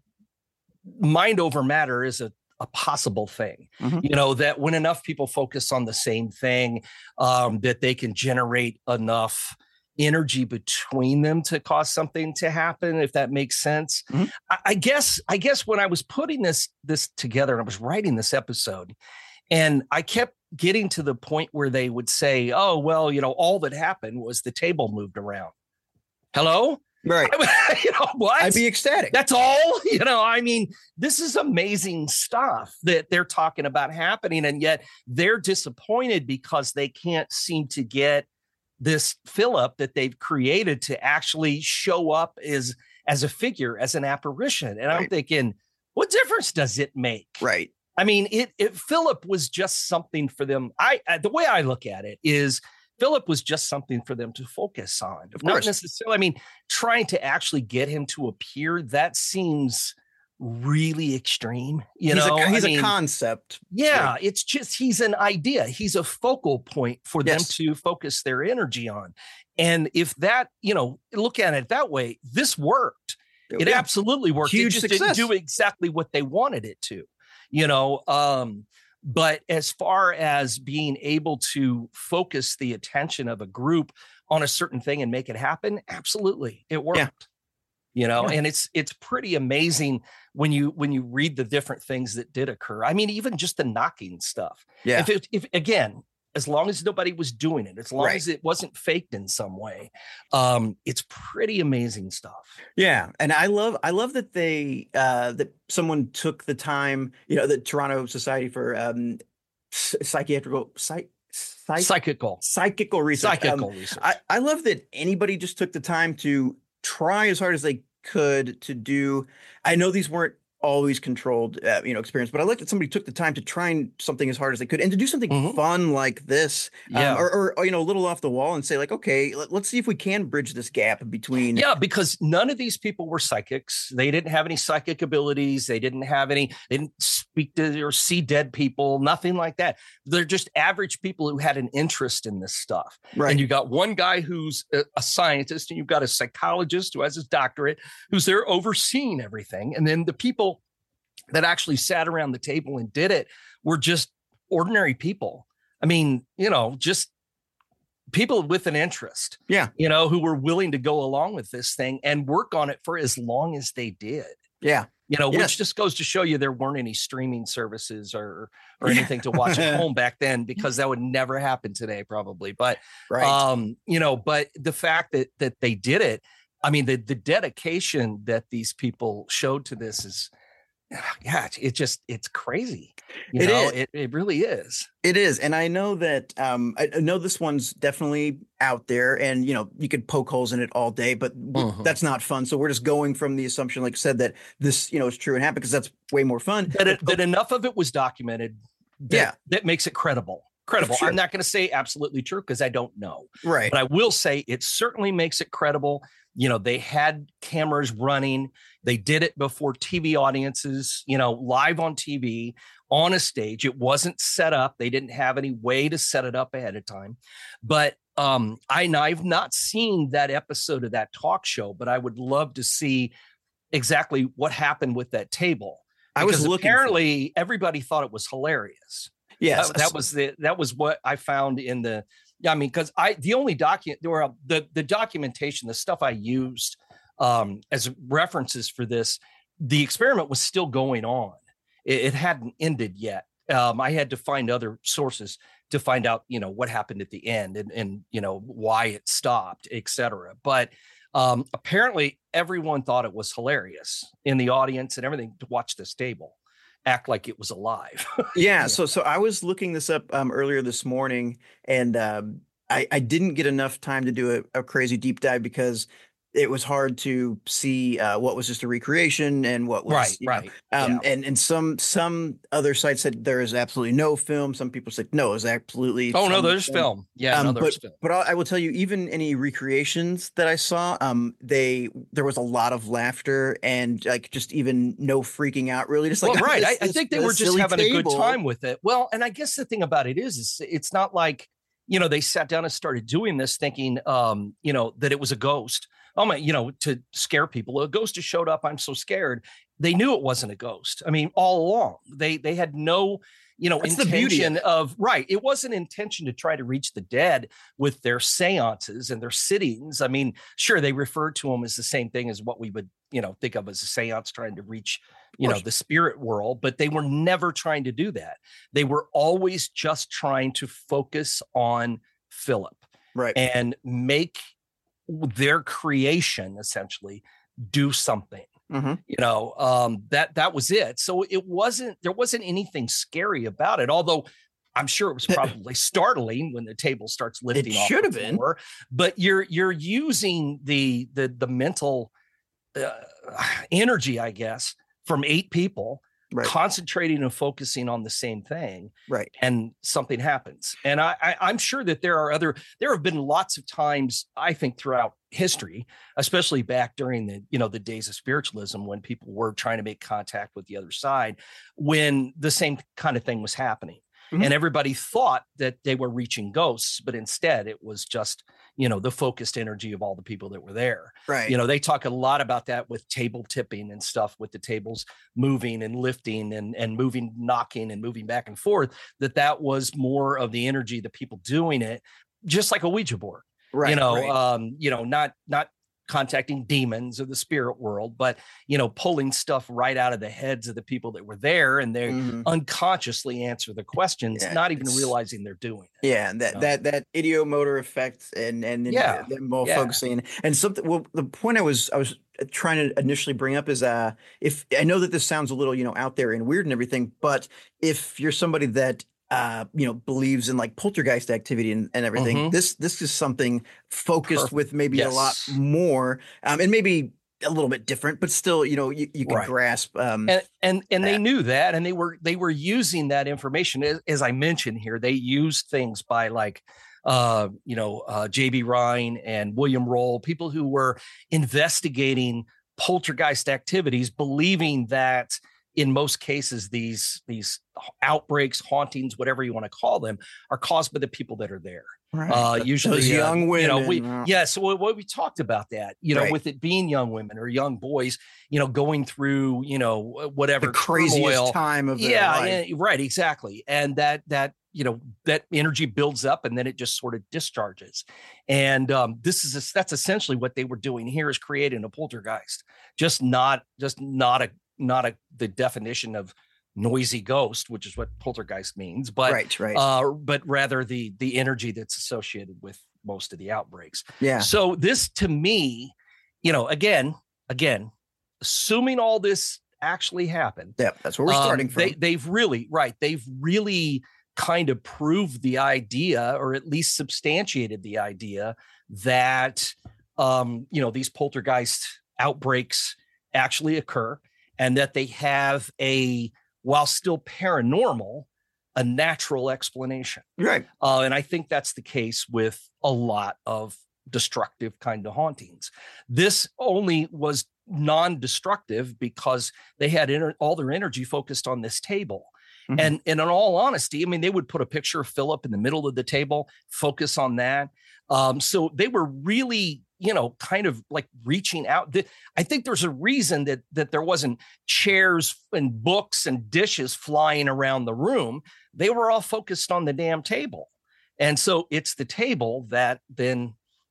mind over matter is a, a possible thing. Mhm. You know, that when enough people focus on the same thing, um, that they can generate enough energy between them to cause something to happen, if that makes sense. Mhm. I, I guess, I guess when I was putting this this together and I was writing this episode, and I kept getting to the point where they would say, oh, well, you know, all that happened was the table moved around. Hello? Right. you know, what? I'd be ecstatic. That's all, you know, I mean, this is amazing stuff that they're talking about happening. And yet they're disappointed because they can't seem to get this Philip that they've created to actually show up as, as a figure, as an apparition. And I'm Right. thinking, what difference does it make? Right. I mean, it, it Philip was just something for them. I, I the way I look at it is Philip was just something for them to focus on. Of Not course. necessarily, I mean, trying to actually get him to appear, that seems really extreme. You he's know, a, he's I a mean, concept. yeah, it's just he's an idea. He's a focal point for Yes. them to focus their energy on. And if that, you know, look at it that way, this worked. It Yeah. absolutely worked. Huge it just success. didn't do exactly what they wanted it to, you know. Um, but as far as being able to focus the attention of a group on a certain thing and make it happen, absolutely, it worked. Yeah. You know, Yeah. and it's it's pretty amazing when you when you read the different things that did occur. I mean, even just the knocking stuff. Yeah. If it, if again, as long as nobody was doing it, as long Right. as it wasn't faked in some way, um, it's pretty amazing stuff. Yeah, and I love I love that they uh that someone took the time, you know, the Toronto Society for um P- Psychiatrical Psych, psych Psychical, Psychical Research. psychical Um, research. I I love that anybody just took the time to try as hard as they could to do. I know these weren't always controlled, uh, you know, experience, but I like that somebody took the time to try and something as hard as they could and to do something Mhm. fun like this, um, Yeah. or, or or, you know, a little off the wall and say like, okay, let, let's see if we can bridge this gap between. Yeah, because none of these people were psychics. They didn't have any psychic abilities. They didn't have any, they didn't speak to or see dead people, nothing like that. They're just average people who had an interest in this stuff. Right. And you got one guy who's a, a scientist, and you've got a psychologist who has his doctorate, who's there overseeing everything. And then the people that actually sat around the table and did it were just ordinary people. I mean, you know, just people with an interest, Yeah. you know, who were willing to go along with this thing and work on it for as long as they did. Yeah. You know, Yes. which just goes to show you there weren't any streaming services or or anything to watch at home back then, because that would never happen today, probably. But Right. um, you know, but the fact that that they did it, I mean, the the dedication that these people showed to this is, yeah, it just it's crazy. You It know, is. it it really is. It is, and I know that um, I I know this one's definitely out there, and you know you could poke holes in it all day, but w- Mhm. that's not fun. So we're just going from the assumption, like I said, that this you know is true and happened because that's way more fun. That it, But- that enough of it was documented. That, Yeah. that makes it credible. Credible. Sure. I'm not going to say absolutely true because I don't know. right, But I will say it certainly makes it credible. You know, they had cameras running. They did it before T V audiences, you know, live on T V, on a stage. It wasn't set up. They didn't have any way to set it up ahead of time. But um, I, and I've not seen that episode of that talk show, but I would love to see exactly what happened with that table. I was Because looking. for- apparently everybody thought it was hilarious. yes, That, that was the that was what I found in the. Yeah, I mean, because I the only document there were the the documentation, the stuff I used um, as references for this, the experiment was still going on, it, it hadn't ended yet. Um, I had to find other sources to find out, you know, what happened at the end and, and you know, why it stopped, et cetera. But um, apparently everyone thought it was hilarious in the audience and everything to watch this table act like it was alive. Yeah. Yeah. So, so I was looking this up um, earlier this morning, and um, I, I didn't get enough time to do a, a crazy deep dive because it was hard to see uh, what was just a recreation and what was Right, you know, right. um, Yeah. and and some some other sites said there is absolutely no film. Some people said no, it's absolutely. Oh, no, some there's film. Yeah, Um, no, but there's film. but I I will tell you, even any recreations that I saw, um, they there was a lot of laughter and like just even no freaking out, really. Just like Well, oh, right. this- I, I this- think they this were just silly having a good table. time with it. Well, and I guess the thing about it is, is it's not like, you know, they sat down and started doing this thinking, um, you know, that it was a ghost. Oh my, you know, to scare people. A ghost just showed up. I'm so scared. They knew it wasn't a ghost. I mean, all along, they they had no, you know, That's the beauty intention of of, right. It wasn't intention to try to reach the dead with their seances and their sittings. I mean, sure, they referred to them as the same thing as what we would, you know, think of as a seance trying to reach, you know, the spirit world, but they were never trying to do that. They were always just trying to focus on Philip Right. and make their creation essentially do something. Mhm. You know, um, that that was it. So it wasn't, there wasn't anything scary about it, although I'm sure it was probably startling when the table starts lifting off should the have been. floor. But you're you're using the the the mental uh, energy, I guess, from eight people Right. concentrating and focusing on the same thing, Right. and something happens. And I, I, I'm sure that there are other, there have been lots of times, I think, throughout history, especially back during the, you know, the days of spiritualism, when people were trying to make contact with the other side, when the same kind of thing was happening. Mhm. And everybody thought that they were reaching ghosts, but instead it was just, you know, the focused energy of all the people that were there. Right. You know, they talk a lot about that with table tipping and stuff, with the tables moving and lifting and, and moving, knocking and moving back and forth, that that was more of the energy, the people doing it, just like a Ouija board, Right. you know, right. um, you know, not, not contacting demons or the spirit world, but, you know, pulling stuff right out of the heads of the people that were there, and they Mhm. unconsciously answer the questions, Yeah, not even it's- realizing they're doing it. Yeah, and that know? that that ideomotor effect and and then Yeah, them all yeah. focusing and something. Well, the point I was I was trying to initially bring up is uh if I know that this sounds a little you know out there and weird and everything, but if you're somebody that uh you know believes in like poltergeist activity and, and everything, Mhm. this this is something focused Perfect. with maybe a lot Yes. more um and maybe a little bit different, but still you know you, you can Right. grasp um and and and they that. knew that, and they were they were using that information, as, as I mentioned here. They used things by like uh you know uh J B Rhine and William Roll, people who were investigating poltergeist activities, believing that in most cases these these outbreaks, hauntings, whatever you want to call them, are caused by the people that are there. Right. Uh, Th- usually, those uh, young women. You know, we uh, yeah. So what, what we talked about that, you know, Right. with it being young women or young boys, you know, going through, you know, whatever the craziest turmoil. time of their Yeah, life. yeah, right, exactly. And that that you know that energy builds up, and then it just sort of discharges. And um, this is that's essentially what they were doing here, is creating a poltergeist, just not just not a not a the definition of noisy ghost, which is what poltergeist means, but Right, right. uh, but rather the the energy that's associated with most of the outbreaks. Yeah. So this, to me, you know, again, again, assuming all this actually happened, Yeah, that's where we're um, starting from. They, they've really, right, they've really kind of proved the idea, or at least substantiated the idea, that um, you know, these poltergeist outbreaks actually occur, and that they have a, while still paranormal, a natural explanation. Right. Uh, and I think that's the case with a lot of destructive kind of hauntings. This only was non-destructive because they had ener- all their energy focused on this table. Mhm. And, and in all honesty, I mean, they would put a picture of Philip in the middle of the table, focus on that. Um, so they were really, you know, kind of like reaching out. The, I think there's a reason that that there wasn't chairs and books and dishes flying around the room. They were all focused on the damn table. And so it's the table that then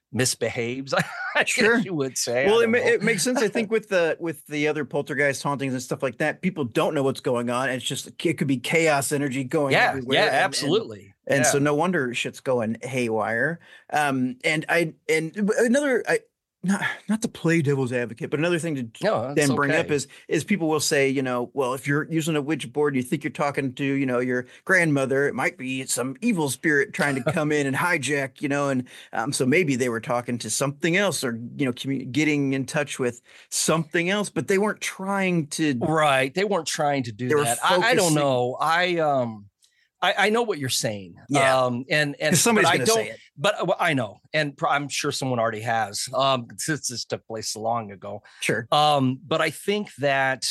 misbehaves. I Sure. guess you would say. Well, I it, don't ma- know. it makes sense. I think with the with the other poltergeist hauntings and stuff like that, people don't know what's going on. It's just it could be chaos energy going Yeah, everywhere. yeah, and- and- absolutely. And, yeah. so no wonder shit's going haywire. Um, and I and another I not not to play devil's advocate, but another thing to No, then it's bring up okay. is is people will say, you know, well, if you're using a Ouija board, you think you're talking to, you know, your grandmother, it might be some evil spirit trying to come in and hijack, you know, and um, so maybe they were talking to something else or, you know, commu- getting in touch with something else, but they weren't trying to. Right. They weren't trying to do They were that. I, I don't focusing- know. I um I, I know what you're saying. Yeah. Um and and 'Cause somebody's but I gonna don't say it. but well, I know. And pro- I'm sure someone already has. Um since this took place so long ago. Sure. Um, but I think that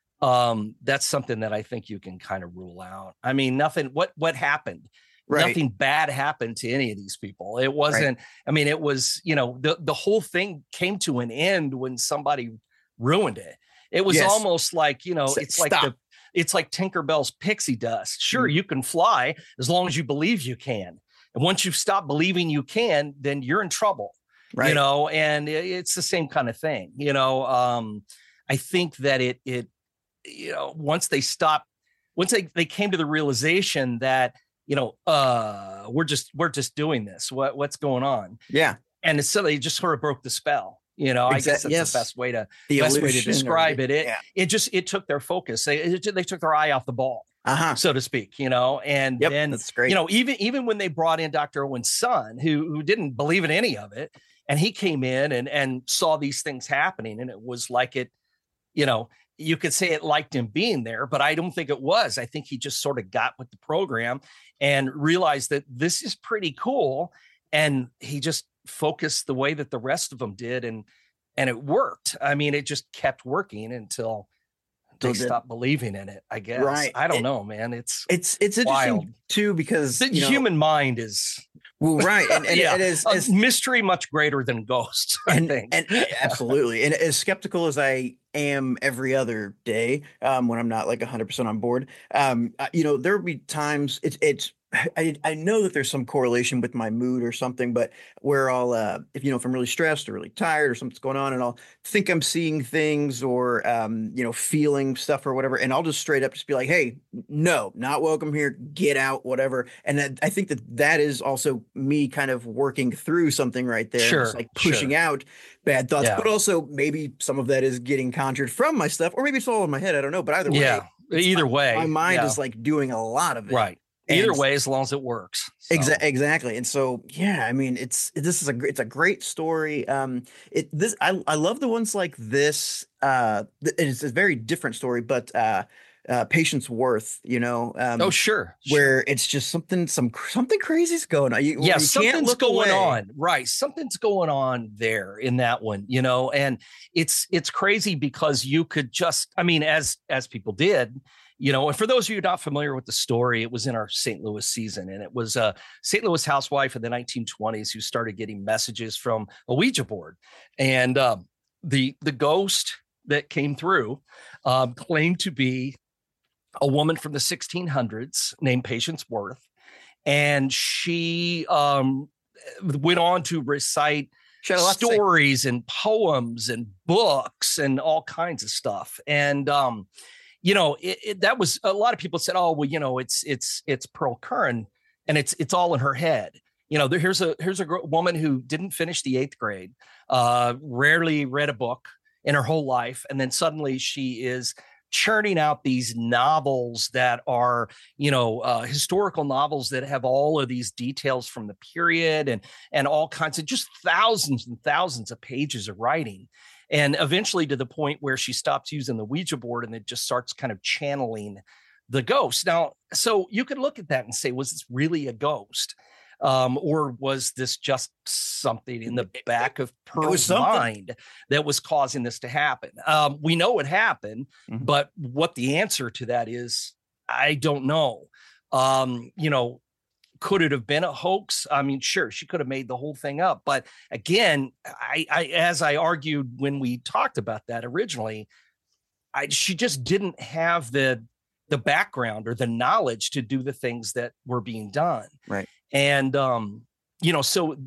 um that's something that I think you can kind of rule out. I mean, nothing what what happened? Right. Nothing bad happened to any of these people. It wasn't, I mean, it was, you know, the, the whole thing came to an end when somebody ruined it. It was Yes. almost like, you know, Say, it's like "Stop." the, it's like Tinkerbell's pixie dust. Sure, Mm. you can fly as long as you believe you can. And once you stop believing you can, then you're in trouble. Right. You know, and it- it's the same kind of thing. You know, um, I think that it, it, you know, once they stopped, once they, they came to the realization that, you know, uh, we're just, we're just doing this. What, what's going on? Yeah. And so they just sort of broke the spell. You know, I Exact- guess that's yes. the best way to, The best way to illusion or describe the- it. It, yeah. it just, it took their focus. They, it, they took their eye off the ball, Uh-huh. so to speak, you know, and Yep. then, That's great. you know, even, even when they brought in Doctor Owen's son, who, who didn't believe in any of it, and he came in and, and saw these things happening, and it was like it, you know, you could say it liked him being there, but I don't think it was. I think he just sort of got with the program and realized that this is pretty cool. And he just focused the way that the rest of them did. And, and it worked. I mean, it just kept working until they So the- stopped believing in it, I guess. Right. I don't It- know, man. It's It's it's interesting Wild. too because the you know, human mind is well, right, and, and yeah, it is a as, mystery much greater than ghosts, I and, think. and absolutely, and as skeptical as I am every other day, um, when I'm not like one hundred percent on board, um, uh, you know, there will be times it's it's. I, I know that there's some correlation with my mood or something, but where I'll, uh, if you know, if I'm really stressed or really tired or something's going on, and I'll think I'm seeing things or, um, you know, feeling stuff or whatever, and I'll just straight up just be like, "Hey, no, not welcome here. Get out, whatever." And that, I think that that is also me kind of working through something right there, Sure, just like pushing sure. out bad thoughts, Yeah. but also maybe some of that is getting conjured from my stuff, or maybe it's all in my head. I don't know, but either way, Yeah. it's Either my- way. my mind yeah. is like doing a lot of it. right. Either And- way, as long as it works. So, Exa- exactly. And so, yeah, I mean, it's this is a gr- it's a great story. Um, it this I I love the ones like this. Uh, th- it's a very different story, but uh, uh, Patience Worth, you know, um, Oh, sure. sure. where it's just something some cr- something crazy's going on. You, yeah, you can't something's look going away. on. Right. Something's going on there in that one, you know, and it's it's crazy because you could just, I mean, as as people did, you know, and for those of you not familiar with the story, it was in our Saint Louis season, and it was a Saint Louis housewife in the nineteen twenties who started getting messages from a Ouija board, and um, the the ghost that came through um, claimed to be a woman from the sixteen hundreds named Patience Worth, and she um, went on to recite She had a lot to say. stories and poems and books and all kinds of stuff. And, um, you know, it, it, that was a lot of people said, oh, well, you know, it's, it's, it's Pearl Curran and it's, it's all in her head. You know, there, here's a, here's a gr- woman who didn't finish the eighth grade, uh, rarely read a book in her whole life. And then suddenly she is churning out these novels that are, you know, uh, historical novels that have all of these details from the period and, and all kinds of just thousands and thousands of pages of writing. And eventually to the point where she stops using the Ouija board and it just starts kind of channeling the ghost. Now, so you could look at that and say, was this really a ghost? Um, or was this just something in the back of Pearl's something. mind that was causing this to happen? Um, we know it happened, Mhm. but what the answer to that is, I don't know. Um, you know, could it have been a hoax? I mean, sure, she could have made the whole thing up. But again, I, I as I argued when we talked about that originally, I she just didn't have the the background or the knowledge to do the things that were being done. Right. And, um, you know, so, but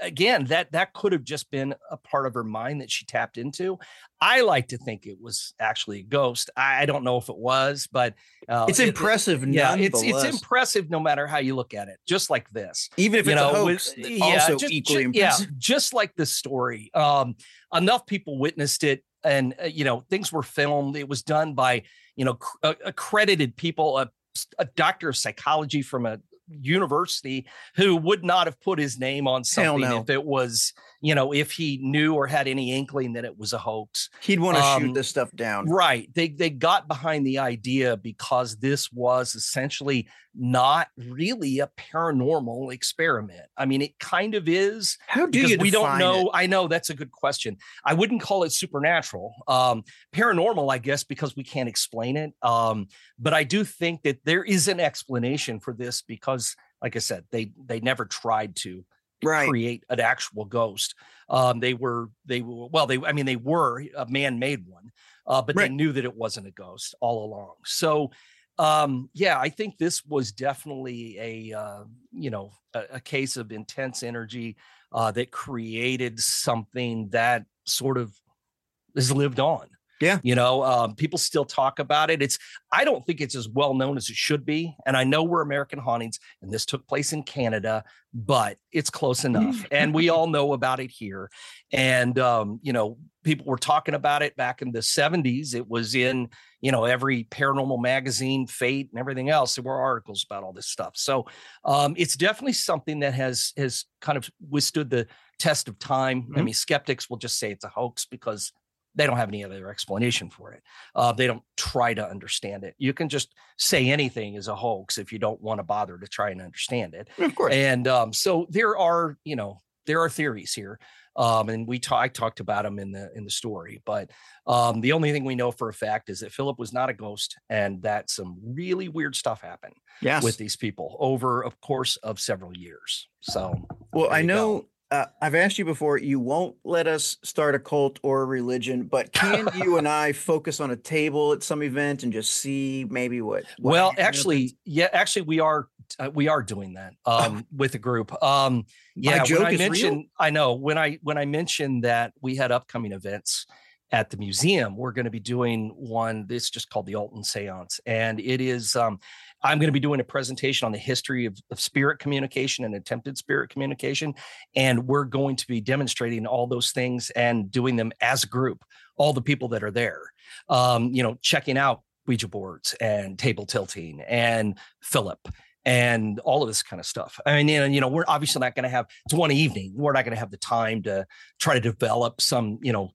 again, that that could have just been a part of her mind that she tapped into. I like to think it was actually a ghost. I, I don't know if it was, but uh, it's impressive. It, yeah, it's it's impressive no matter how you look at it. Just like this, even if you it's know, a hoax, with, also yeah, just, equally just, impressive. Yeah, just like this story. Um, enough people witnessed it, and uh, you know, things were filmed. It was done by you know cr- accredited people, a, a doctor of psychology from a university who would not have put his name on something no. if it was, you know, if he knew or had any inkling that it was a hoax. He'd want to um, shoot this stuff down. Right. They they got behind the idea because this was essentially not really a paranormal experiment. I mean, it kind of is. How do you we don't know. it? I know that's a good question. I wouldn't call it supernatural. Um, paranormal, I guess, because we can't explain it. Um, but I do think that there is an explanation for this because, like I said, they they never tried to right. create an actual ghost. Um, they were they were well, they I mean, they were a man-made one, uh, but right. they knew that it wasn't a ghost all along. So. Um, yeah, I think this was definitely a, uh, you know, a, a case of intense energy uh, that created something that sort of has lived on. Yeah. You know, um, people still talk about it. It's, I don't think it's as well known as it should be. And I know we're American Hauntings and this took place in Canada, but it's close enough. And we all know about it here. And, um, you know, people were talking about it back in the seventies. It was in, you know, every paranormal magazine, Fate and everything else. There were articles about all this stuff. So um, it's definitely something that has, has kind of withstood the test of time. Mm-hmm. I mean, skeptics will just say it's a hoax because they don't have any other explanation for it. Uh, they don't try to understand it. You can just say anything is a hoax if you don't want to bother to try and understand it. Of course. And um, so there are, you know, there are theories here. Um, and we ta- I talked about them in the in the story. But um, the only thing we know for a fact is that Philip was not a ghost and that some really weird stuff happened yes. with these people over a course of several years. So, well, I know. Go. Uh, I've asked you before, you won't let us start a cult or a religion, but can you and I focus on a table at some event and just see maybe what? what well, actually, yeah, actually we are, uh, we are doing that um, oh. with a group. Um, yeah, My joke when I is mentioned, real? I know when I, when I mentioned that we had upcoming events at the museum, we're going to be doing one, this just called the Alton Seance. And it is, um, I'm going to be doing a presentation on the history of, of spirit communication and attempted spirit communication. And we're going to be demonstrating all those things and doing them as a group, all the people that are there, um, you know, checking out Ouija boards and table tilting and Philip and all of this kind of stuff. I mean, you know, we're obviously not going to have, it's one evening. We're not going to have the time to try to develop some, you know,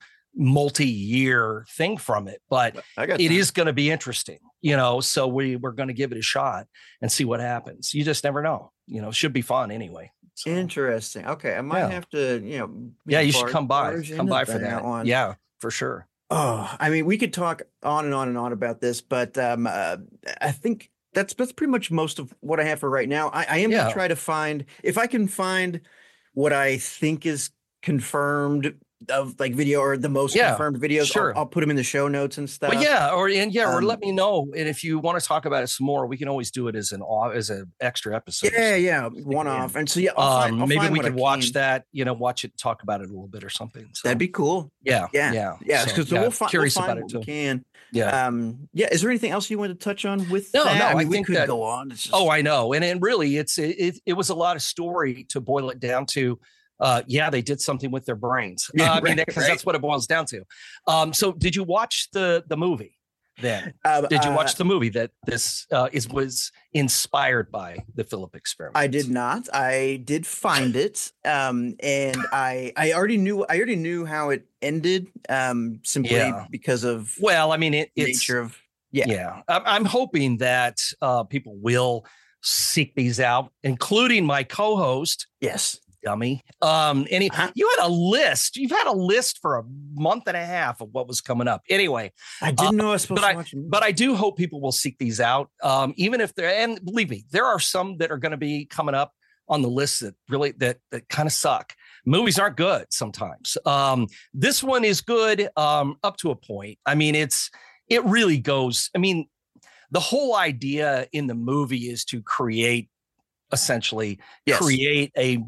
multi-year thing from it, but it is going to be interesting, you know, so we we're going to give it a shot and see what happens. You just never know, you know, it should be fun anyway. So. Interesting. Okay. I might yeah. have to, you know, yeah, you should come by, come by for that one. Yeah, for sure. Oh, I mean, we could talk on and on and on about this, but um, uh, I think that's, that's pretty much most of what I have for right now. I, I am yeah. going to try to find, if I can find what I think is confirmed of like video or the most yeah, confirmed videos, sure. I'll, I'll put them in the show notes and stuff. But yeah, or and yeah, um, or let me know. And if you want to talk about it some more, we can always do it as an as an extra episode. Yeah, yeah, one off. And so yeah, I'll um, find, I'll maybe find we could watch can. that. You know, watch it, talk about it a little bit or something. So. That'd be cool. Yeah, yeah, yeah, yeah. Because so, yeah, yeah, we'll, fi- curious we'll find about it what too. we can. Yeah, um, yeah. Is there anything else you wanted to touch on with no, that? No, I, mean, I we think could that, go on. It's just... Oh, I know, and and really, it's it, it was a lot of story to boil it down to. Uh, yeah, they did something with their brains. Yeah, uh, I right, mean, because right. that's what it boils down to. Um, so, did you watch the the movie? Then, um, did you watch uh, the movie that this uh, is was inspired by the Philip experiment? I did not. I did find it, um, and I I already knew I already knew how it ended, um, simply yeah. because of well, I mean, it, it's nature of yeah. Yeah, I'm, I'm hoping that uh, people will seek these out, including my co-host. Yes. Dummy. Um, any uh-huh. you had a list. You've had a list for a month and a half of what was coming up. Anyway, I didn't uh, know I was supposed but to I, watch it. But I do hope people will seek these out. Um, even if they're and believe me, there are some that are going to be coming up on the list that really that that kind of suck. Movies aren't good sometimes. Um, this one is good um, up to a point. I mean, it's it really goes. I mean, the whole idea in the movie is to create essentially yes. create a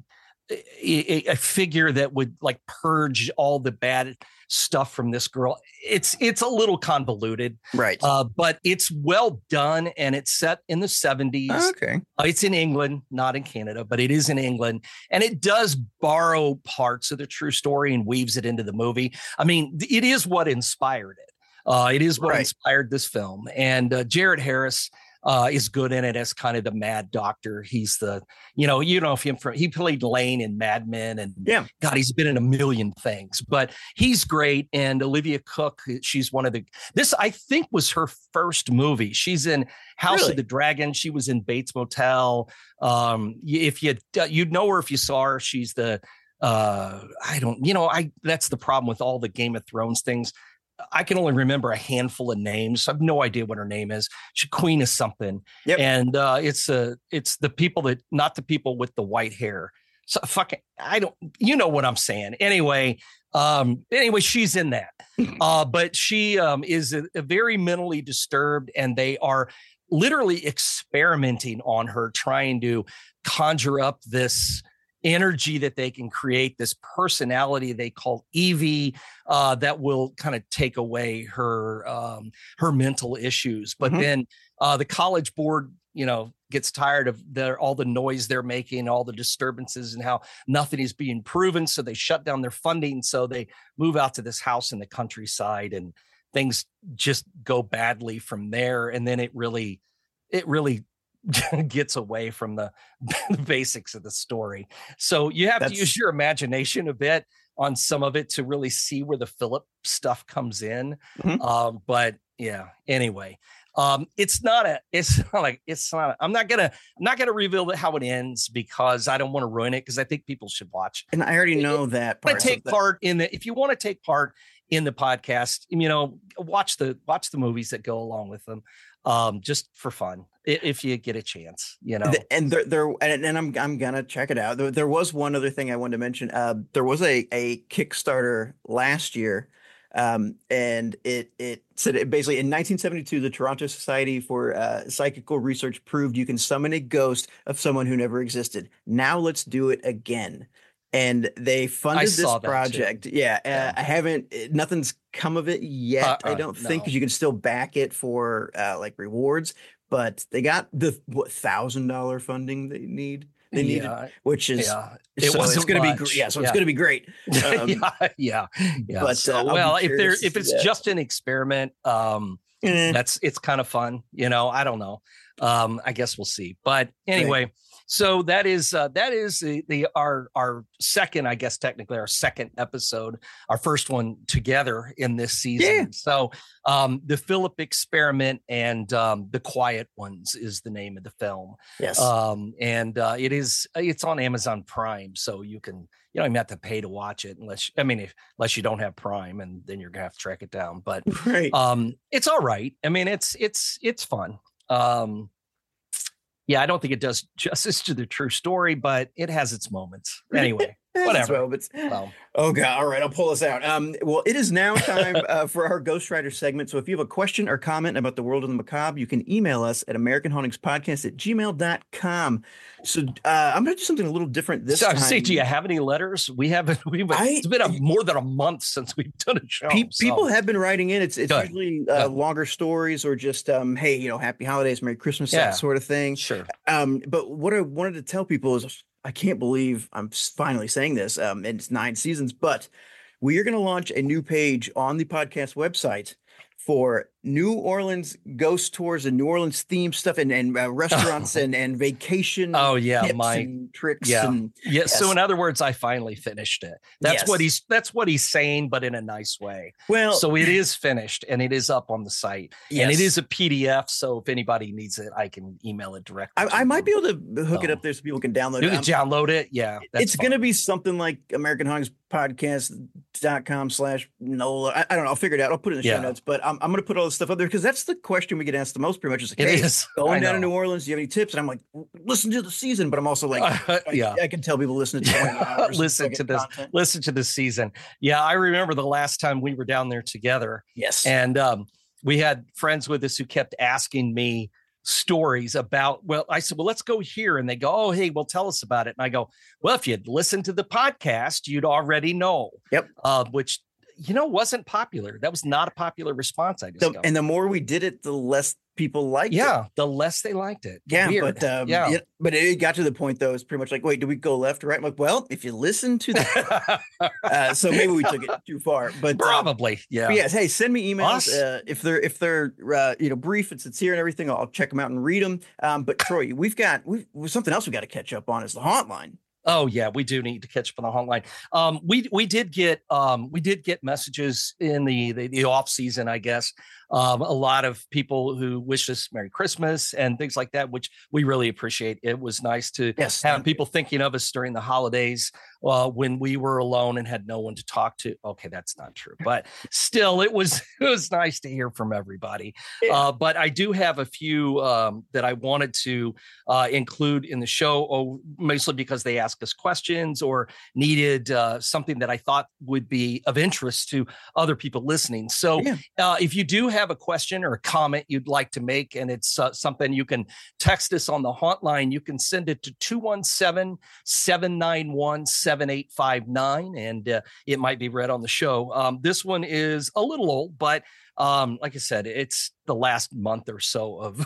a, a figure that would like purge all the bad stuff from this girl. It's it's a little convoluted, right? Uh, but it's well done, and it's set in the seventies. Okay, uh, it's in England, not in Canada, but it is in England, and it does borrow parts of the true story and weaves it into the movie. I mean, it is what inspired it. Uh, it is what right. inspired this film, and uh, Jared Harris uh, is good in it as kind of the mad doctor. He's the, you know, you know, if him he played Lane in Mad Men, and yeah, God, he's been in a million things, but he's great. And Olivia Cook, she's one of the, this I think was her first movie. She's in House really? of the Dragon. She was in Bates Motel. Um, if you you'd know her if you saw her. She's the, uh, I don't, you know, I that's the problem with all the Game of Thrones things. I can only remember a handful of names. I have no idea what her name is. She Queen is something. Yep. And uh, it's uh, it's the people that, not the people with the white hair. So fucking, I don't, you know what I'm saying. Anyway, um, anyway, she's in that. Uh, but she um, is a, a very mentally disturbed, and they are literally experimenting on her, trying to conjure up this energy that they can create, this personality they call Evie, uh, that will kind of take away her um, her mental issues. But mm-hmm. then uh, the college board, you know, gets tired of their, all the noise they're making, all the disturbances, and how nothing is being proven. So they shut down their funding. So they move out to this house in the countryside, and things just go badly from there. And then it really, it really gets away from the, the basics of the story. So you have That's... to use your imagination a bit on some of it to really see where the Philip stuff comes in. Mm-hmm. Um, but yeah, anyway, um, it's not a, it's not like, it's not, a, I'm not going to, I'm not going to reveal how it ends, because I don't want to ruin it, because I think people should watch. And I already know it, that part. Take part in the, if you want to take part in the podcast, you know, watch the, watch the movies that go along with them. Um, just for fun, if you get a chance, you know. And there, there, and, and I'm, I'm gonna check it out. There, there was one other thing I wanted to mention. Uh, there was a, a Kickstarter last year, um, and it, it said it basically in nineteen seventy-two, the Toronto Society for uh, Psychical Research proved you can summon a ghost of someone who never existed. Now let's do it again. And they funded this project. Yeah, yeah. Uh, I haven't, nothing's come of it yet. Uh, uh, I don't no. think, because you can still back it for uh, like rewards, but they got the what thousand dollar funding they need. They need, yeah. which is yeah. it so was going to be yeah, so yeah. it's going to be great. Um, yeah, yeah, yeah. But so, uh, well, if there if it's just an experiment, um, mm. that's it's kind of fun. You know, I don't know. Um, I guess we'll see. But anyway. Right. So that is uh, that is the, the our our second, I guess technically our second episode, our first one together in this season. Yeah. So um, the Philip Experiment and um, The Quiet Ones is the name of the film. Yes. Um, and uh, it is it's on Amazon Prime, so you can you don't even have to pay to watch it unless I mean if, unless you don't have Prime, and then you're gonna have to track it down. But right. um, it's all right. I mean, it's it's it's fun. Um, Yeah, I don't think it does justice to the true story, but it has its moments. Anyway, whatever. Moments. Well. Oh, God. All right. I'll pull us out. Um, well, it is now time uh, for our Ghostwriter segment. So if you have a question or comment about the world of the macabre, you can email us at American Hauntings Podcast at gmail dot com. So uh, I'm going to do something a little different this so, time. Say, do you have any letters? We haven't. We've, I, it's been a, more than a month since we've done a show. Pe- so. People have been writing in. It's it's Good. usually uh, Good. longer stories, or just, um, hey, you know, happy holidays, Merry Christmas, yeah. that sort of thing. Sure. Um, but what I wanted to tell people is, I can't believe I'm finally saying this. Um, and it's nine seasons, but we are going to launch a new page on the podcast website for New Orleans ghost tours and New Orleans themed stuff, and, and uh, restaurants and, and vacation. Oh yeah, tips my and tricks. Yeah. And, yeah. yes. So in other words, I finally finished it. That's yes. what he's, that's what he's saying, but in a nice way. Well, so it is finished, and it is up on the site, yes. and it is a P D F. So if anybody needs it, I can email it directly. I, I might be able to hook um, it up there so people can download you it. You can um, download it. Yeah. It's going to be something like American Hauntings Podcast dot com slash NOLA. I, I don't know. I'll figure it out. I'll put it in the yeah. show notes, but I'm, I'm going to put all this stuff up there, because that's the question we get asked the most, pretty much. Is like, it hey, is. going down to New Orleans, do you have any tips? And I'm like, listen to the season, but I'm also like, uh, yeah, I, I can tell people listen to twenty hours listen to this, content. listen to the season. Yeah. I remember the last time we were down there together. Yes. And um, we had friends with us who kept asking me stories about, well, I said, well, let's go here. And they go, oh, hey, well, tell us about it. And I go, well, if you'd listened to the podcast, you'd already know. Yep. Uh, which, you know, wasn't popular. That was not a popular response, I discovered. The, and the more we did it, the less people liked yeah, it. the less they liked it. Yeah, Weird. but um, yeah. It, but it got to the point though, it's pretty much like, wait, do we go left or right? I'm like, well, if you listen to that, uh, so maybe we took it too far. But probably, um, yeah. But yes, hey, send me emails uh, if they're if they're uh, you know brief and sincere and everything. I'll check them out and read them. Um, but Troy, we've got we've something else we got to catch up on is the hotline. Oh yeah, we do need to catch up on the hotline. Um, we we did get um, we did get messages in the the, the off season, I guess. Um, a lot of people who wish us Merry Christmas and things like that, which we really appreciate. It was nice to yes, have people thinking of us during the holidays uh, when we were alone and had no one to talk to. Okay, that's not true, but still, it was it was nice to hear from everybody. Yeah. Uh, but I do have a few um, that I wanted to uh, include in the show, oh, mostly because they asked us questions or needed uh, something that I thought would be of interest to other people listening. So yeah. uh, if you do have a question or a comment you'd like to make, and it's uh, something you can text us on the hotline, you can send it to two one seven, seven nine one, seven eight five nine, and uh, it might be read on the show. Um, this one is a little old, but um, like I said, it's the last month or so of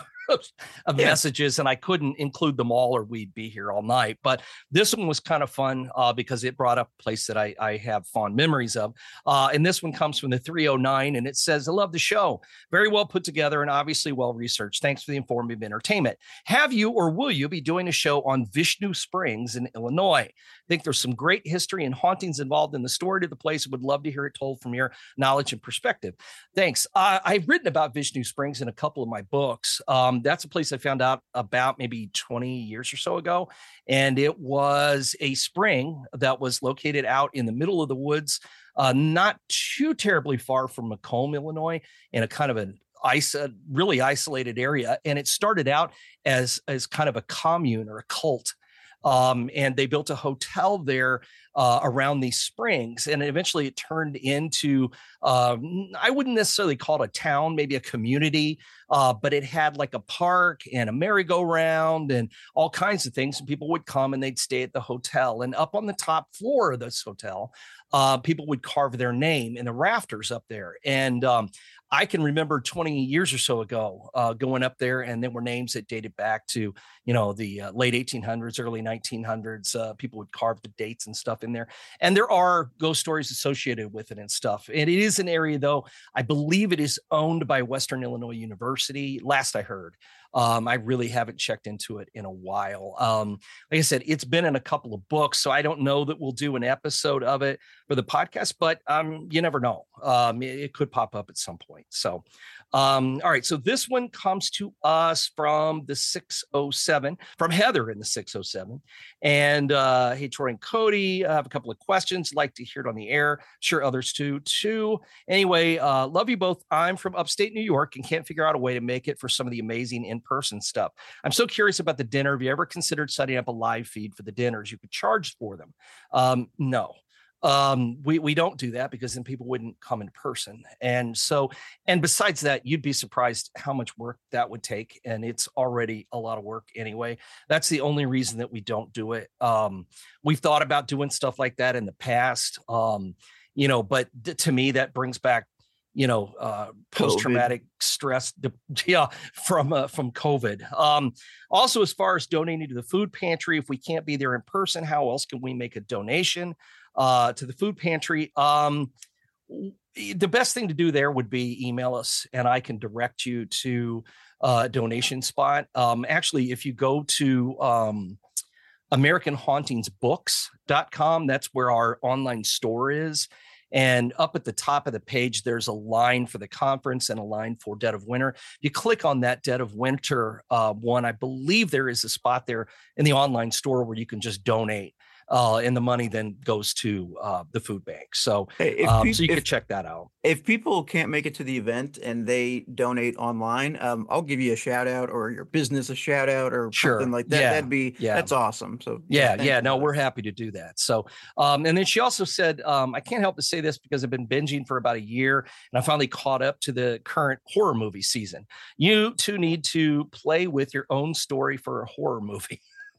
of yeah. messages, and I couldn't include them all or we'd be here all night. But this one was kind of fun uh, because it brought up a place that I, I have fond memories of. Uh, and this one comes from the three oh nine, and it says, I love the show. Very well put together and obviously well-researched. Thanks for the informative entertainment. Have you or will you be doing a show on Vishnu Springs in Illinois? I think there's some great history and hauntings involved in the story to the place. Would love to hear it told from your knowledge and perspective. Thanks. Uh, I've written about Vishnu Springs in a couple of my books. Um, that's a place I found out about maybe twenty years or so ago. And it was a spring that was located out in the middle of the woods, uh, not too terribly far from Macomb, Illinois, in a kind of an ice, a really isolated area. And it started out as, as kind of a commune or a cult. Um, and they built a hotel there uh, around these springs. And eventually it turned into, um, I wouldn't necessarily call it a town, maybe a community, uh, but it had like a park and a merry-go-round and all kinds of things. And people would come and they'd stay at the hotel. And up on the top floor of this hotel, uh, people would carve their name in the rafters up there. And um, I can remember twenty years or so ago uh, going up there, and there were names that dated back to, you know, the uh, late eighteen hundreds, early nineteen hundreds. Uh, people would carve the dates and stuff in there. And there are ghost stories associated with it and stuff. And it is an area, though, I believe it is owned by Western Illinois University, last I heard. Um, I really haven't checked into it in a while. Um, like I said, it's been in a couple of books, so I don't know that we'll do an episode of it for the podcast, but um, you never know. Um, it, it could pop up at some point. So, um, all right. So this one comes to us from the six oh seven, from Heather in the six oh seven. And uh, hey, Troy and Cody, I have a couple of questions. Like to hear it on the air. Sure, others too, too. Anyway, uh, love you both. I'm from upstate New York and can't figure out a way to make it for some of the amazing in-person stuff. I'm so curious about the dinner. Have you ever considered setting up a live feed for the dinners? You could charge for them. Um, no. Um, we, we don't do that because then people wouldn't come in person. And so, and besides that, you'd be surprised how much work that would take. And it's already a lot of work anyway. That's the only reason that we don't do it. Um, we've thought about doing stuff like that in the past, um, you know, but th- to me, that brings back, you know, uh, post-traumatic stress, yeah, from, uh, from COVID. Um, also, as far as donating to the food pantry, if we can't be there in person, how else can we make a donation uh, to the food pantry? Um, the best thing to do there would be email us and I can direct you to a donation spot. Um, actually, if you go to, um, American Hauntings Books dot com, that's where our online store is. And up at the top of the page, there's a line for the conference and a line for Dead of Winter. You click on that Dead of Winter uh, one. I believe there is a spot there in the online store where you can just donate. uh, and the money then goes to uh, the food bank. So, Hey, if um, peop- so you if- could check that out. If people can't make it to the event and they donate online, um, I'll give you a shout out or your business a shout out or Sure. something like that. Yeah. That'd be Yeah. that's awesome. So Yeah, thank yeah, you no, for we're that. happy to do that. So, um, and then she also said, um, I can't help but say this because I've been binging for about a year and I finally caught up to the current horror movie season. You two need to play with your own story for a horror movie.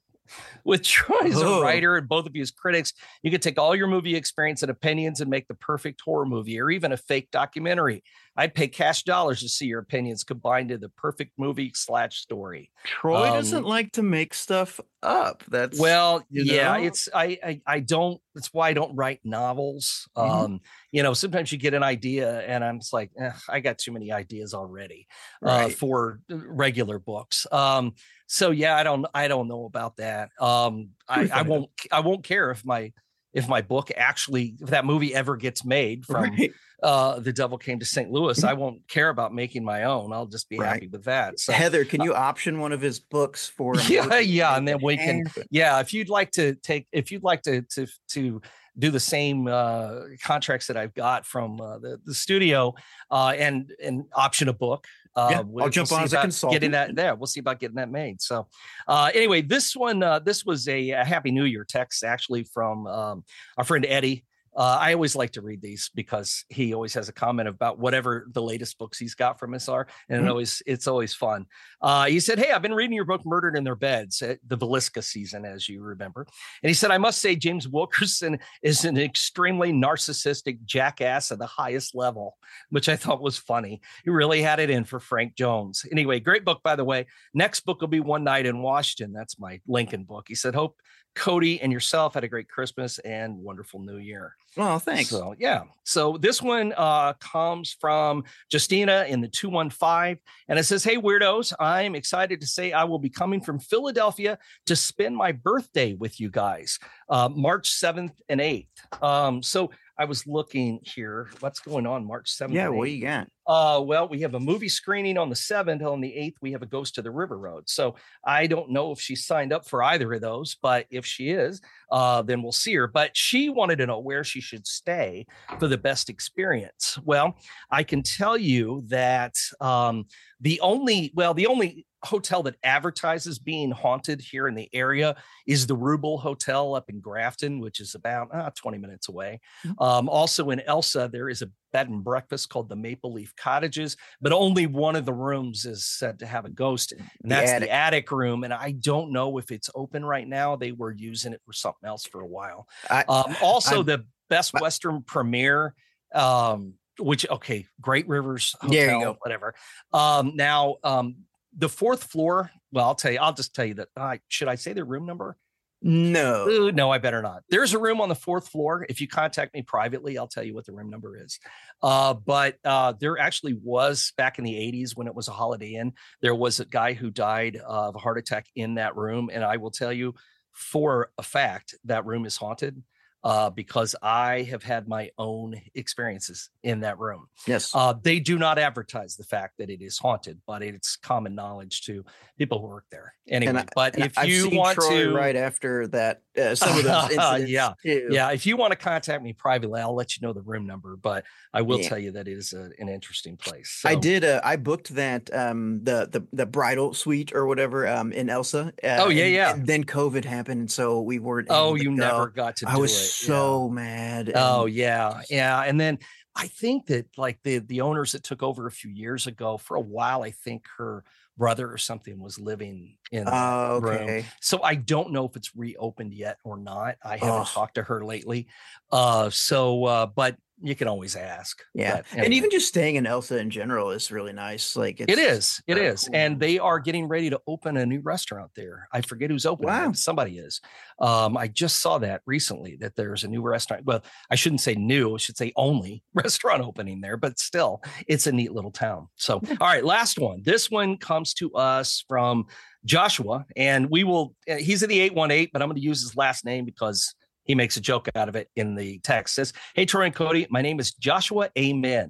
With Troy as a Oh. writer and both of you as critics, you could take all your movie experience and opinions and make the perfect horror movie or even a fake documentary. I'd pay cash dollars to see your opinions combined to the perfect movie slash story. Troy Um, doesn't like to make stuff up. That's Well, you yeah, know? it's I, I I don't. That's why I don't write novels. Mhm. Um, you know, sometimes you get an idea, and I'm just like, eh, I got too many ideas already uh, Right. for regular books. Um, so yeah, I don't I don't know about that. Um, I, Pretty I funny, won't I won't care if my if my book actually if that movie ever gets made from Right. uh, The Devil Came to Saint Louis. I won't care about making my own. I'll just be Right. happy with that. So Heather, can you option one of his books for a yeah, movie? yeah, and Make then it we can, happen. yeah. If you'd like to take, if you'd like to to to do the same uh, contracts that I've got from uh, the the studio, uh, and and option a book, uh, Yeah, we'll- I'll jump we'll on see as a about consultant. Getting that there, we'll see about getting that made. So, uh, anyway, this one, uh, this was a, a Happy New Year text actually from um, our friend Eddie. Uh, I always like to read these because he always has a comment about whatever the latest books he's got from us are, and Mhm. it always it's always fun. Uh, he said, "Hey, I've been reading your book, Murdered in Their Beds, uh, the Villisca season, as you remember." And he said, "I must say, James Wilkerson is an extremely narcissistic jackass at the highest level," which I thought was funny. He really had it in for Frank Jones. Anyway, great book, by the way. Next book will be One Night in Washington. That's my Lincoln book. He said, "Hope Cody and yourself had a great Christmas and wonderful New Year." Oh, thanks. So yeah. So this one uh, comes from Justina in the two one five, and it says, "Hey weirdos, I'm excited to say I will be coming from Philadelphia to spend my birthday with you guys, uh, March seventh and eighth." Um, so I was looking here, what's going on March seventh? Yeah, and what eighth? you got? Uh, well, we have a movie screening on the seventh. On the eighth, we have a Ghost to the River Road. So I don't know if she signed up for either of those, but if she is, uh, then we'll see her. But she wanted to know where she should stay for the best experience. Well, I can tell you that um, the only, well, the only hotel that advertises being haunted here in the area is the Rubel Hotel up in Grafton, which is about uh, twenty minutes away. Um, also in Elsa, there is a bed and breakfast called the Maple Leaf Cottages, but only one of the rooms is said to have a ghost, and The that's attic. the attic room. And I don't know if it's open right now. They were using it for something else for a while. I, Um, also, I'm- the Best I- Western premiere, um, which okay, Great Rivers Hotel, There you go. whatever. Um, now, um, the fourth floor. Well, I'll tell you. I'll just tell you that. Uh, should I say their room number? no. Ooh, no, I better not. There's a room on the fourth floor. If you contact me privately, I'll tell you what the room number is. Uh, but uh, there actually was back in the eighties when it was a Holiday Inn. There was a guy who died of a heart attack in that room, and I will tell you for a fact that room is haunted. Uh, because I have had my own experiences in that room. Yes. Uh, they do not advertise the fact that it is haunted, but it's common knowledge to people who work there. Anyway, And I- but And if I've you seen want Troy to, right after that, uh, some of those incidents Yeah, too. yeah, if you want to contact me privately, I'll let you know the room number. But I will Yeah. tell you that it is a, an interesting place. I So- did. Uh, I booked that um, the the the bridal suite or whatever um, in Elsa. Uh, Oh, yeah, and- yeah. And then COVID happened, and so we weren't. Oh, able to you go. never got to I do was it. so mad. Yeah. Oh and- yeah, yeah. And then I think that like the the owners that took over a few years ago, for a while, I think her brother or something was living in that Oh, room. okay. So I don't know if it's reopened yet or not. I haven't Ugh. talked to her lately. Uh, so uh, but you can always ask. Yeah, But and anyway. even just staying in Elsa in general is really nice. Like it's, It is. It very is. And cool. they are getting ready to open a new restaurant there. I forget who's opening Wow. it, but somebody is. Um, I just saw that recently that there's a new restaurant. Well, I shouldn't say new, I should say only restaurant opening there, but still, it's a neat little town. So, all right, last one. This one comes to us from Joshua, and we will, uh, he's in the eight one eight, but I'm going to use his last name because he makes a joke out of it in the text. Says, "Hey, Troy and Cody, my name is Joshua Amen."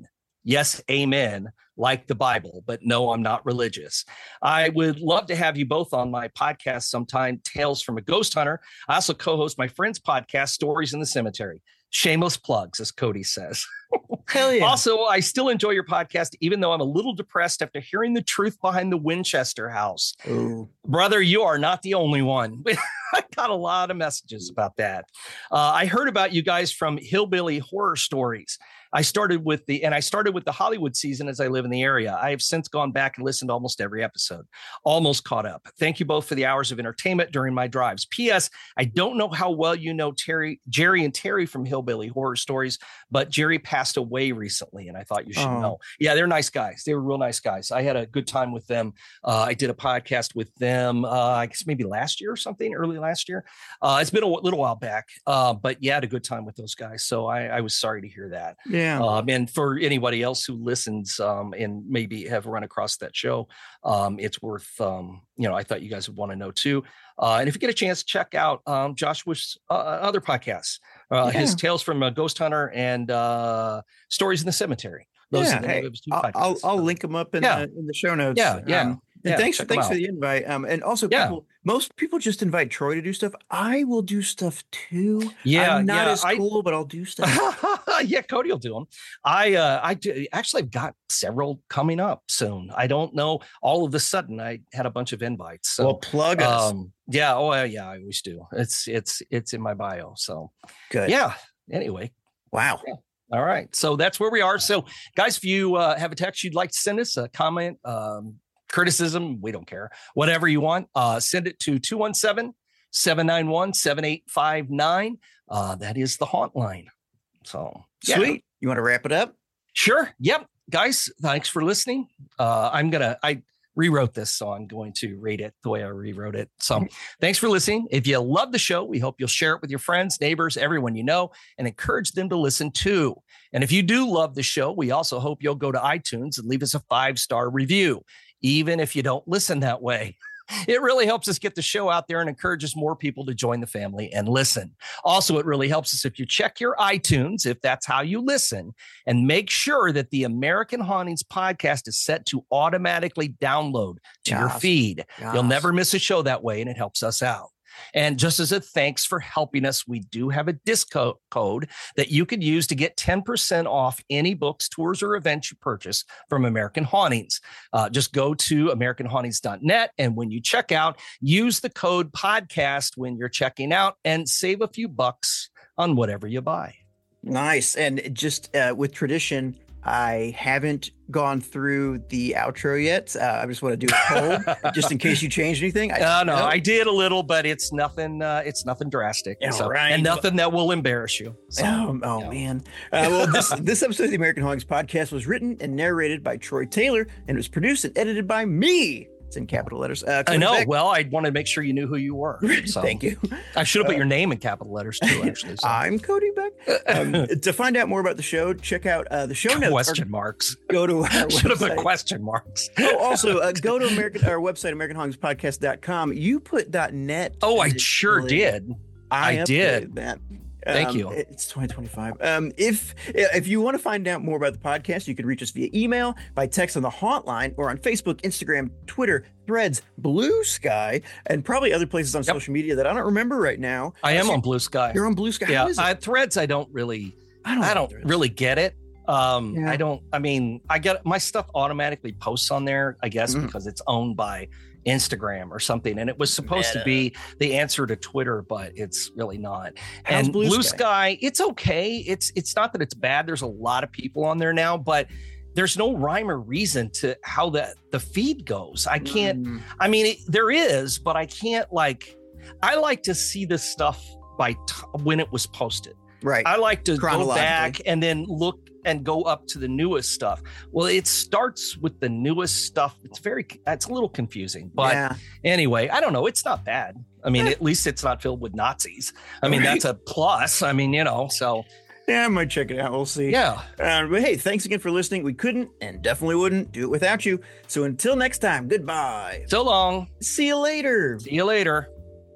Yes, amen, like the Bible, but no, I'm not religious. I would love to have you both on my podcast sometime, Tales from a Ghost Hunter. I also co-host my friend's podcast, Stories in the Cemetery. Shameless plugs, as Cody says. Hell yeah. Also, I still enjoy your podcast, even though I'm a little depressed after hearing the truth behind the Winchester house. Ooh. Brother, you are not the only one. I got a lot of messages about that. Uh, I heard about you guys from Hillbilly Horror Stories. I started with the, and I started with the Hollywood season as I live in the area. I have since gone back and listened to almost every episode, almost caught up. Thank you both for the hours of entertainment during my drives. P S. I don't know how well you know Terry, Jerry and Terry from Hillbilly Horror Stories, but Jerry passed away recently, and I thought you should Oh. know. Yeah, they're nice guys. They were real nice guys. I had a good time with them. Uh, I did a podcast with them, uh, I guess maybe last year or something, early last year. Uh, it's been a little while back, uh, but yeah, I had a good time with those guys. So I, I was sorry to hear that. Yeah. Um, and for anybody else who listens um, and maybe have run across that show, um, it's worth, um, you know, I thought you guys would want to know too. Uh, and if you get a chance, check out um, Joshua's uh, other podcasts, uh, Yeah. his Tales from a Ghost Hunter and uh, Stories in the Cemetery. Those Yeah, are the hey, name of his two I'll, I'll podcasts. I'll link them up in Yeah. the in the show notes. Yeah, yeah, Um, and yeah, thanks check 'em thanks for out. the invite. Um, and also Yeah. people, most people just invite Troy to do stuff. I will do stuff too. Yeah, I'm not yeah, as I- cool, but I'll do stuff. Yeah, Cody will do them. I uh, I do, actually I've got several coming up soon. I don't know. All of a sudden, I had a bunch of invites. So well, plug us. um, yeah, oh uh, yeah, I always do. It's it's it's in my bio. So Good. yeah. Anyway, Wow. all right. So that's where we are. So guys, if you uh, have a text you'd like to send us, a comment, um, criticism, we don't care, whatever you want, uh, send it to two one seven, seven nine one, seven eight five nine. Uh, that is the haunt line. So yeah. Sweet. You want to wrap it up? Sure. Yep. Guys, thanks for listening. Uh, I'm going to, I rewrote this, so I'm going to rate it the way I rewrote it. So thanks for listening. If you love the show, we hope you'll share it with your friends, neighbors, everyone you know, and encourage them to listen too. And if you do love the show, we also hope you'll go to iTunes and leave us a five-star review, even if you don't listen that way. It really helps us get the show out there and encourages more people to join the family and listen. Also, it really helps us if you check your iTunes, if that's how you listen, and make sure that the American Hauntings podcast is set to automatically download to your Yes. feed. You'll Yes. never miss a show that way, and it helps us out. And just as a thanks for helping us, we do have a discount code that you could use to get ten percent off any books, tours, or events you purchase from American Hauntings. Uh, just go to american hauntings dot net, and when you check out, use the code podcast when you're checking out and save a few bucks on whatever you buy. Nice. And just uh, with tradition, I haven't gone through the outro yet. Uh, I just want to do it cold, just in case you changed anything. I, Uh, no, I did a little, but it's nothing. Uh, it's nothing drastic, Yeah, so, right. and nothing that will embarrass you. So, Oh, oh yeah. man. Uh, well, this, this episode of the American Hauntings podcast was written and narrated by Troy Taylor, and it was produced and edited by me. It's in capital letters. Uh, I Cody know. Beck- Well, I wanted to make sure you knew who you were. So. Thank you. I should have put Uh, your name in capital letters too, actually. So. I'm Cody Beck. Um, to find out more about the show, check out uh, the show notes. or Question marks. Go to our Should have put website. question marks. Oh, also uh, go to American our website, american hauntings podcast dot com. You put .net. Oh, I in it, sure Billy. did. I updated did. that. Thank Um, you. It's twenty twenty-five. Um, if if you want to find out more about the podcast, you can reach us via email, by text on the Haunt Line, or on Facebook, Instagram, Twitter, Threads, Blue Sky, and probably other places on Yep. social media that I don't remember right now. I am Uh, so on Blue Sky. You're on Blue Sky. Yeah, How is it? I, Threads. I don't really. I don't. I know don't Threads. really get it. Um, Yeah. I don't. I mean, I get my stuff automatically posts on there. I guess Mhm. because it's owned by Instagram or something, and it was supposed Meta. to be the answer to Twitter, but it's really not. How's and Blue Blue, Sky? Sky? It's okay. It's it's not that it's bad. There's a lot of people on there now, but there's no rhyme or reason to how the the feed goes. I can't. Mm, I mean, it, there is, but I can't like. I like to see this stuff by t- when it was posted. right. I like to go Chronologically. back and then look and go up to the newest stuff. Well, it starts with the newest stuff. It's very, it's a little confusing, but yeah. anyway, I don't know. It's not bad. I mean, Yeah. at least it's not filled with Nazis. I mean, Right. that's a plus. I mean, you know, so Yeah, I might check it out. We'll see. yeah. Uh, but hey, thanks again for listening. We couldn't and definitely wouldn't do it without you. So until next time, goodbye. So long. See you later. See you later.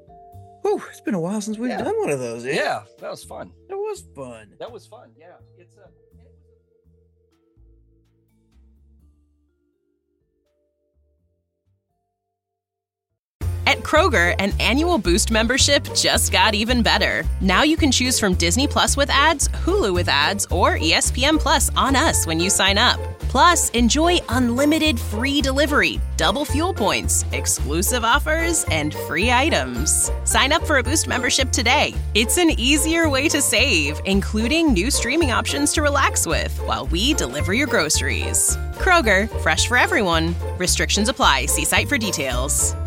Whew, it's been a while since we've Yeah. done one of those. eh? Yeah, that was fun. That was fun. That was fun. Yeah. It's a. Kroger, an annual Boost membership just got even better. Now you can choose from Disney Plus with ads, Hulu with ads, or E S P N Plus on us when you sign up. Plus, enjoy unlimited free delivery, double fuel points, exclusive offers, and free items. Sign up for a Boost membership today. It's an easier way to save, including new streaming options to relax with while we deliver your groceries. Kroger, fresh for everyone. Restrictions apply. See site for details.